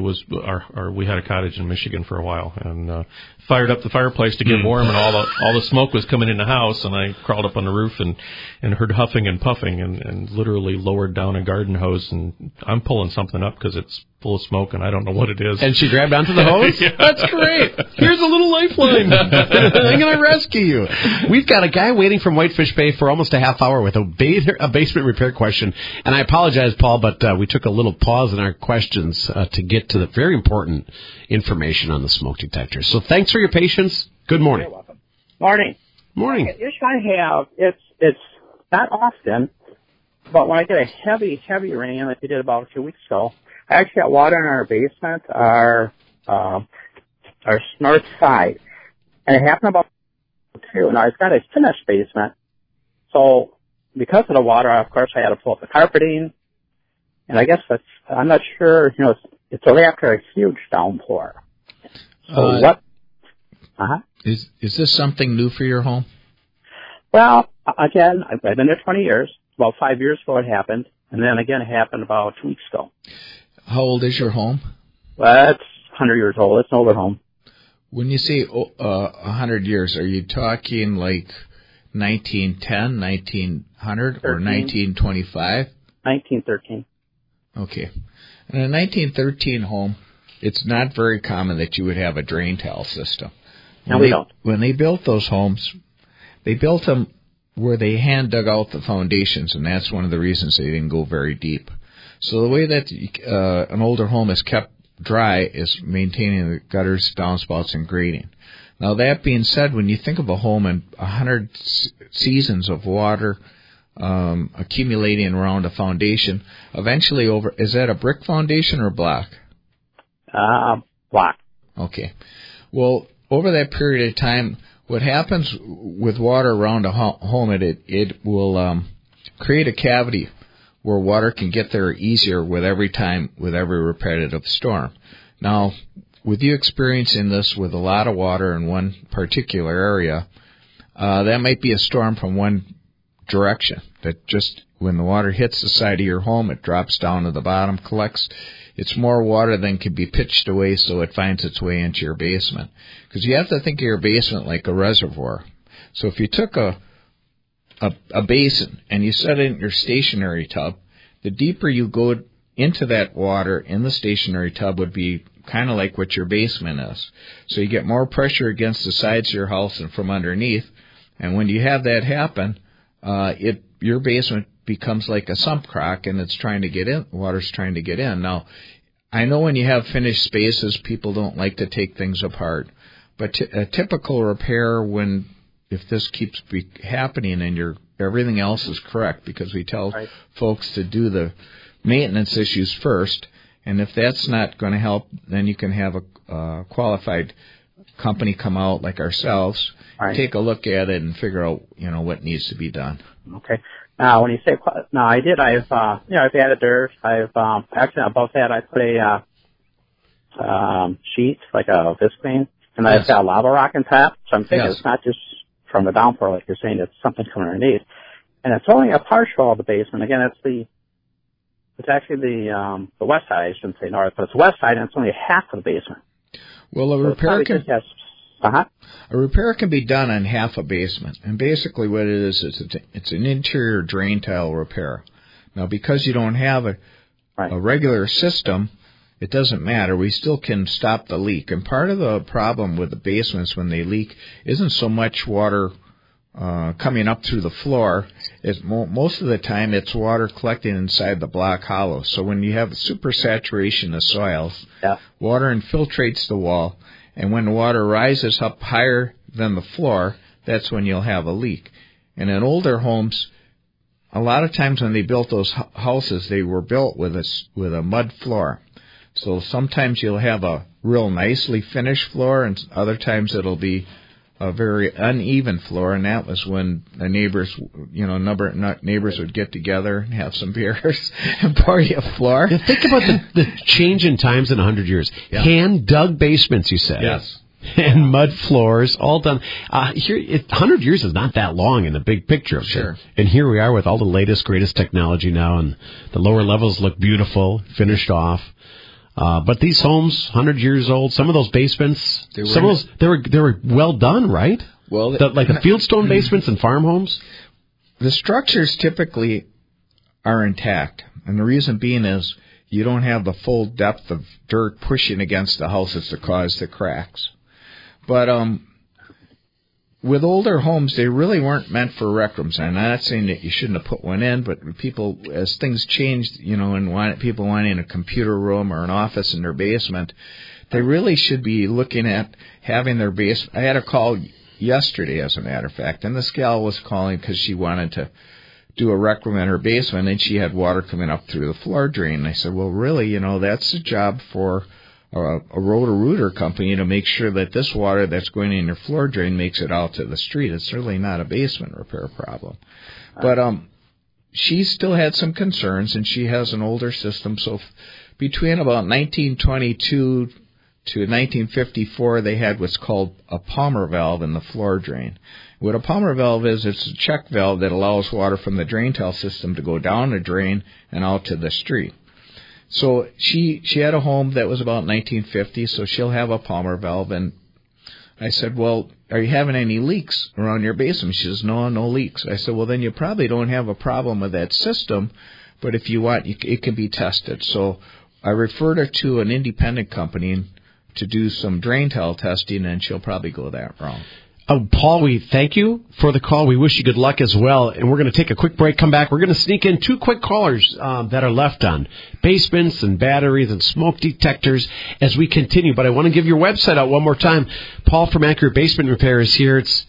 we had a cottage in Michigan for a while, and fired up the fireplace to get warm, and all the smoke was coming in the house, and I crawled up on the roof and heard huffing and puffing, and literally lowered down a garden hose, and I'm pulling something up because it's full of smoke, and I don't know what it is. And she grabbed onto the hose? Yeah. That's great. Here's a little lifeline. I'm going to rescue you. We've got a guy waiting from Whitefish Bay for almost a half hour with a basement repair question. And I apologize, Paul, but we took a little pause in our questions to get to the very important information on the smoke detector. So thanks for your patience. Good morning. You're welcome. Morning. Morning. The issue I have, it's not often, but when I get a heavy rain, like we did about a few weeks ago, I actually got water in our basement, our north side, and it happened about 2. Now, it's got a finished basement, so because of the water, of course, I had to pull up the carpeting, and I guess I'm not sure, it's only after a huge downpour. So what? Is this something new for your home? Well, again, I've been there 20 years. About 5 years ago it happened, and then again it happened about 2 weeks ago. How old is your home? Well, it's 100 years old. It's an older home. When you say 100 years, are you talking like 1910, 1900, or 1925? 1913. Okay. In a 1913 home, it's not very common that you would have a drain tile system. No, we don't. When they built those homes, they built them where they hand dug out the foundations, and that's one of the reasons they didn't go very deep. So the way that an older home is kept dry is maintaining the gutters, downspouts, and grading. Now, that being said, when you think of a home and 100 seasons of water accumulating around a foundation, eventually is that a brick foundation or block? Block. Okay. Well, over that period of time, what happens with water around a home, it will create a cavity where water can get there easier with every repetitive storm. Now, with you experiencing this with a lot of water in one particular area, that might be a storm from one direction, that just when the water hits the side of your home, it drops down to the bottom, collects. It's more water than can be pitched away, so it finds its way into your basement. Because you have to think of your basement like a reservoir. So if you took a basin and you set it in your stationary tub, the deeper you go into that water in the stationary tub would be kind of like what your basement is. So you get more pressure against the sides of your house and from underneath. And when you have that happen, your basement becomes like a sump crock, and it's trying to get in. Water's trying to get in. Now, I know when you have finished spaces, people don't like to take things apart. But a typical repair, if this keeps happening and everything else is correct, because we tell folks to do the maintenance issues first, and if that's not going to help, then you can have a qualified company come out like ourselves, take a look at it, and figure out what needs to be done. Okay. Now, when you say I did. I've added dirt. I've actually above that I put a sheet like a Visqueen, and I've got a lava rock on top. So I'm thinking it's not just from the downpour like you're saying. It's something coming underneath, and it's only a partial of the basement. Again, it's actually the west side. I shouldn't say north, but it's west side, and it's only half of the basement. Well, a repair can be done on half a basement, and basically what it is it's an interior drain tile repair. Now, because you don't have a regular system, it doesn't matter. We still can stop the leak, and part of the problem with the basements when they leak isn't so much water coming up through the floor. Most of the time it's water collecting inside the block hollow. So when you have supersaturation of soils, water infiltrates the wall, and when the water rises up higher than the floor, that's when you'll have a leak. And in older homes, a lot of times when they built those houses, they were built with a mud floor. So sometimes you'll have a real nicely finished floor, and other times it'll be a very uneven floor, and that was when the neighbors, neighbors would get together and have some beers and pour you a floor. Now think about the change in times in 100 years. Yeah. Hand-dug basements, you said. Yes. And mud floors, all done. 100 years is not that long in the big picture. Sure. And here we are with all the latest, greatest technology now, and the lower levels look beautiful, finished off. But these homes, 100 years old, some of those basements, they were well done, right? Well, like the fieldstone basements and farm homes? The structures typically are intact, and the reason being is you don't have the full depth of dirt pushing against the houses to cause the cracks. But with older homes, they really weren't meant for rec rooms. I'm not saying that you shouldn't have put one in, but people, as things changed, and people wanting a computer room or an office in their basement, they really should be looking at having their basement. I had a call yesterday, as a matter of fact, and this gal was calling because she wanted to do a rec room in her basement, and she had water coming up through the floor drain. And I said, well, really, that's a job for a Roto-Rooter company to make sure that this water that's going in your floor drain makes it out to the street. It's really not a basement repair problem. But she still had some concerns, and she has an older system. So between about 1922 to 1954, they had what's called a Palmer valve in the floor drain. What a Palmer valve is, it's a check valve that allows water from the drain tile system to go down the drain and out to the street. So she had a home that was about 1950, so she'll have a Palmer valve. And I said, well, are you having any leaks around your basement? She says, no leaks. I said, well, then you probably don't have a problem with that system, but if you want, it can be tested. So I referred her to an independent company to do some drain tile testing, and she'll probably go that route. Paul, we thank you for the call. We wish you good luck as well. And we're going to take a quick break, come back. We're going to sneak in 2 quick callers that are left on basements and batteries and smoke detectors as we continue. But I want to give your website out one more time. Paul from Accurate Basement Repair is here. It's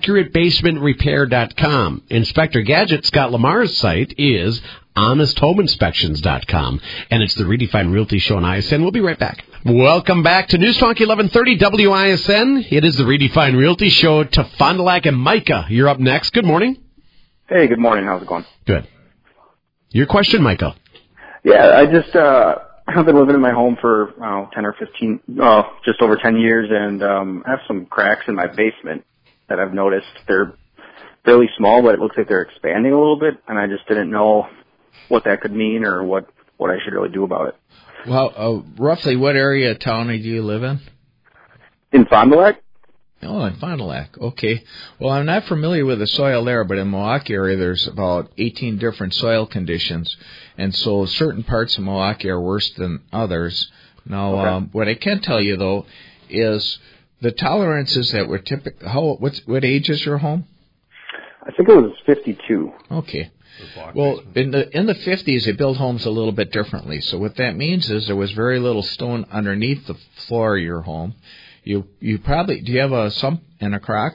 AccurateBasementRepair.com. Inspector Gadget, Scott Lamar's site, is HonestHomeInspections.com. And it's the Redefined Realty Show on ISN. We'll be right back. Welcome back to News Talk 1130 WISN. It is the Redefined Realty Show. To Fond du Lac and Micah, you're up next. Good morning. Hey, good morning. How's it going? Good. Your question, Michael. Yeah, I just I've been living in my home for 10 or 15, just over 10 years, and I have some cracks in my basement that I've noticed. They're fairly small, but it looks like they're expanding a little bit, and I just didn't know what that could mean or what I should really do about it. Well, roughly what area of town do you live in? In Fond du Lac? Oh, in Fond du Lac. Okay. Well, I'm not familiar with the soil there, but in the Milwaukee area, there's about 18 different soil conditions, and so certain parts of Milwaukee are worse than others. Now, what I can tell you, though, is the tolerances that were typical. What age is your home? I think it was 52. Okay. Well, in the 50s, they built homes a little bit differently. So what that means is there was very little stone underneath the floor of your home. You probably, do you have a sump and a crock?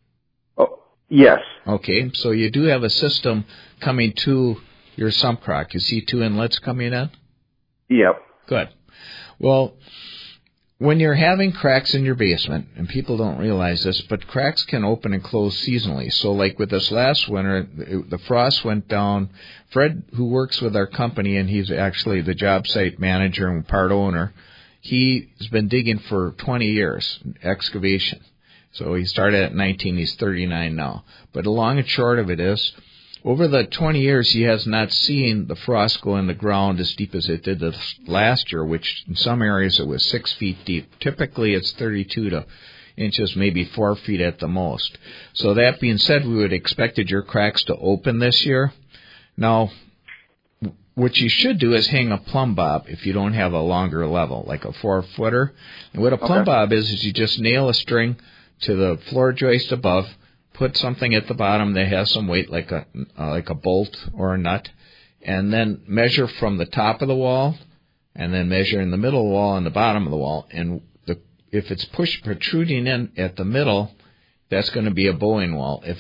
Oh, yes. Okay, so you do have a system coming to your sump crock. You see 2 inlets coming in? Yep. Good. Well, when you're having cracks in your basement, and people don't realize this, but cracks can open and close seasonally. So like with this last winter, the frost went down. Fred, who works with our company, and he's actually the job site manager and part owner, he's been digging for 20 years, excavation. So he started at 19, he's 39 now. But the long and short of it is, over the 20 years, he has not seen the frost go in the ground as deep as it did this last year, which in some areas it was 6 feet deep. Typically, it's 32 inches, maybe 4 feet at the most. So that being said, we would expected your cracks to open this year. Now, what you should do is hang a plumb bob if you don't have a longer level, like a 4-footer. And what a plumb bob is you just nail a string to the floor joist above, put something at the bottom that has some weight, like a bolt or a nut, and then measure from the top of the wall, and then measure in the middle of the wall and the bottom of the wall. And if it's protruding in at the middle, that's going to be a bowing wall. If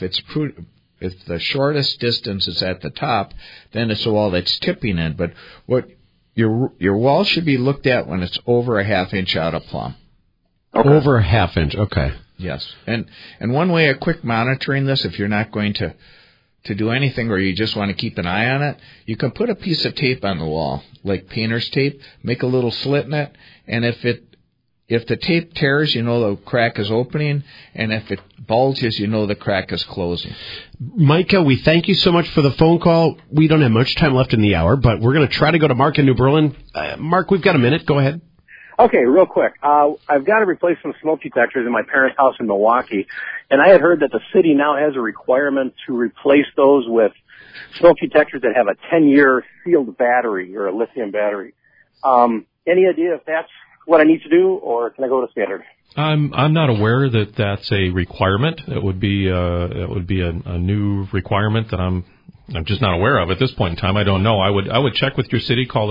the shortest distance is at the top, then it's a wall that's tipping in. But what your wall should be looked at when it's over a half inch out of plumb. Okay. Over a half inch. Okay. Yes, and one way of quick monitoring this, if you're not going to do anything or you just want to keep an eye on it, you can put a piece of tape on the wall, like painter's tape, make a little slit in it, and if the tape tears, you know the crack is opening, and if it bulges, you know the crack is closing. Micah, we thank you so much for the phone call. We don't have much time left in the hour, but we're going to try to go to Mark in New Berlin. Mark, we've got a minute. Go ahead. Okay, real quick. I've got to replace some smoke detectors in my parents' house in Milwaukee, and I had heard that the city now has a requirement to replace those with smoke detectors that have a 10-year sealed battery or a lithium battery. Any idea if that's what I need to do, or can I go to standard? I'm not aware that that's a requirement. It would be a new requirement that I'm just not aware of at this point in time. I don't know. I would check with your city. Call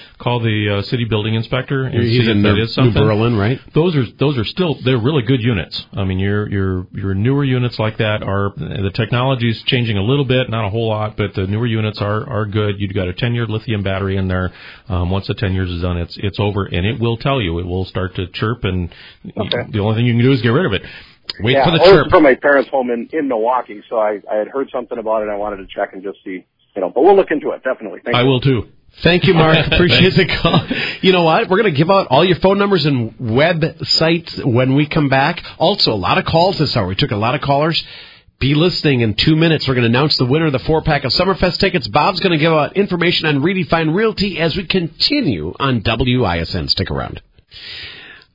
the city building inspector and see if that is something. New Berlin, right? Those are still, they're really good units. I mean, your newer units like that the technology's changing a little bit, not a whole lot, but the newer units are good. You've got a 10-year lithium battery in there. Once the 10 years is done, it's over, and it will tell you. It will start to chirp, and the only thing you can do is get rid of it. Wait for the chirp. From my parents' home in Milwaukee, so I had heard something about it. I wanted to check and just see, but we'll look into it, definitely. Thank you. I will too. Thank you, Mark. Appreciate the call. You know what? We're going to give out all your phone numbers and websites when we come back. Also, a lot of calls this hour. We took a lot of callers. Be listening in 2 minutes. We're going to announce the winner of the 4-pack of Summerfest tickets. Bob's going to give out information on Redefined Realty as we continue on WISN. Stick around.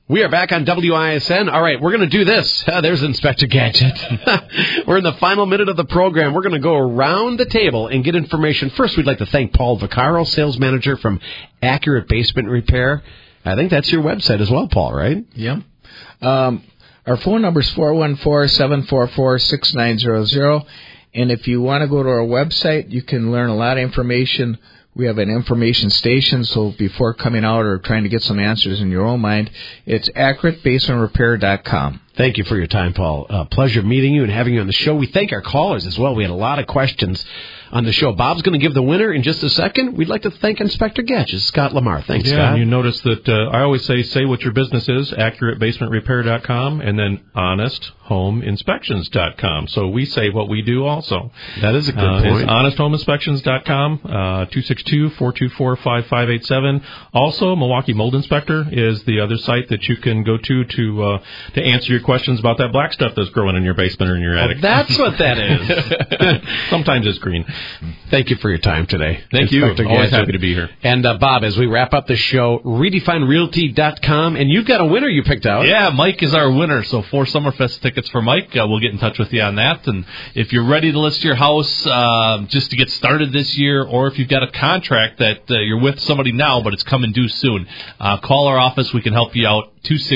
We are back on WISN. All right, we're going to do this. There's Inspector Gadget. We're in the final minute of the program. We're going to go around the table and get information. First, we'd like to thank Paul Vaccaro, sales manager from Accurate Basement Repair. I think that's your website as well, Paul, right? Yep. Our phone number is 414-744-6900. And if you want to go to our website, you can learn a lot of information. We have an information station, so before coming out or trying to get some answers in your own mind, it's accuratebasementrepair.com. Thank you for your time, Paul. Pleasure meeting you and having you on the show. We thank our callers as well. We had a lot of questions on the show. Bob's going to give the winner in just a second. We'd like to thank Inspector Gadget, Scott Lamar. Thanks, Scott. Yeah, and you notice that I always say what your business is, accuratebasementrepair.com, and then honesthomeinspections.com. So we say what we do also. That is a good point. It's honesthomeinspections.com, 262-424-5587. Also, Milwaukee Mold Inspector is the other site that you can go to answer your questions about that black stuff that's growing in your basement or in your attic. Oh, that's what that is. Sometimes it's green. Thank you for your time today. Thank you. Always happy to be here. And Bob, as we wrap up the show, redefinerealty.com, and you've got a winner you picked out. Yeah, Mike is our winner. So 4 Summerfest tickets for Mike. We'll get in touch with you on that. And if you're ready to list your house just to get started this year, or if you've got a contract that you're with somebody now but it's coming due soon, call our office. We can help you out.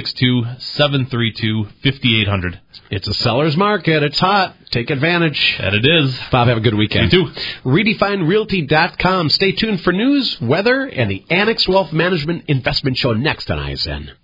262-732-5800. It's a seller's market. It's hot. Take advantage. That it is. Bob, have a good weekend. You too. RedefineRealty.com. Stay tuned for news, weather, and the Annex Wealth Management Investment Show next on ISN.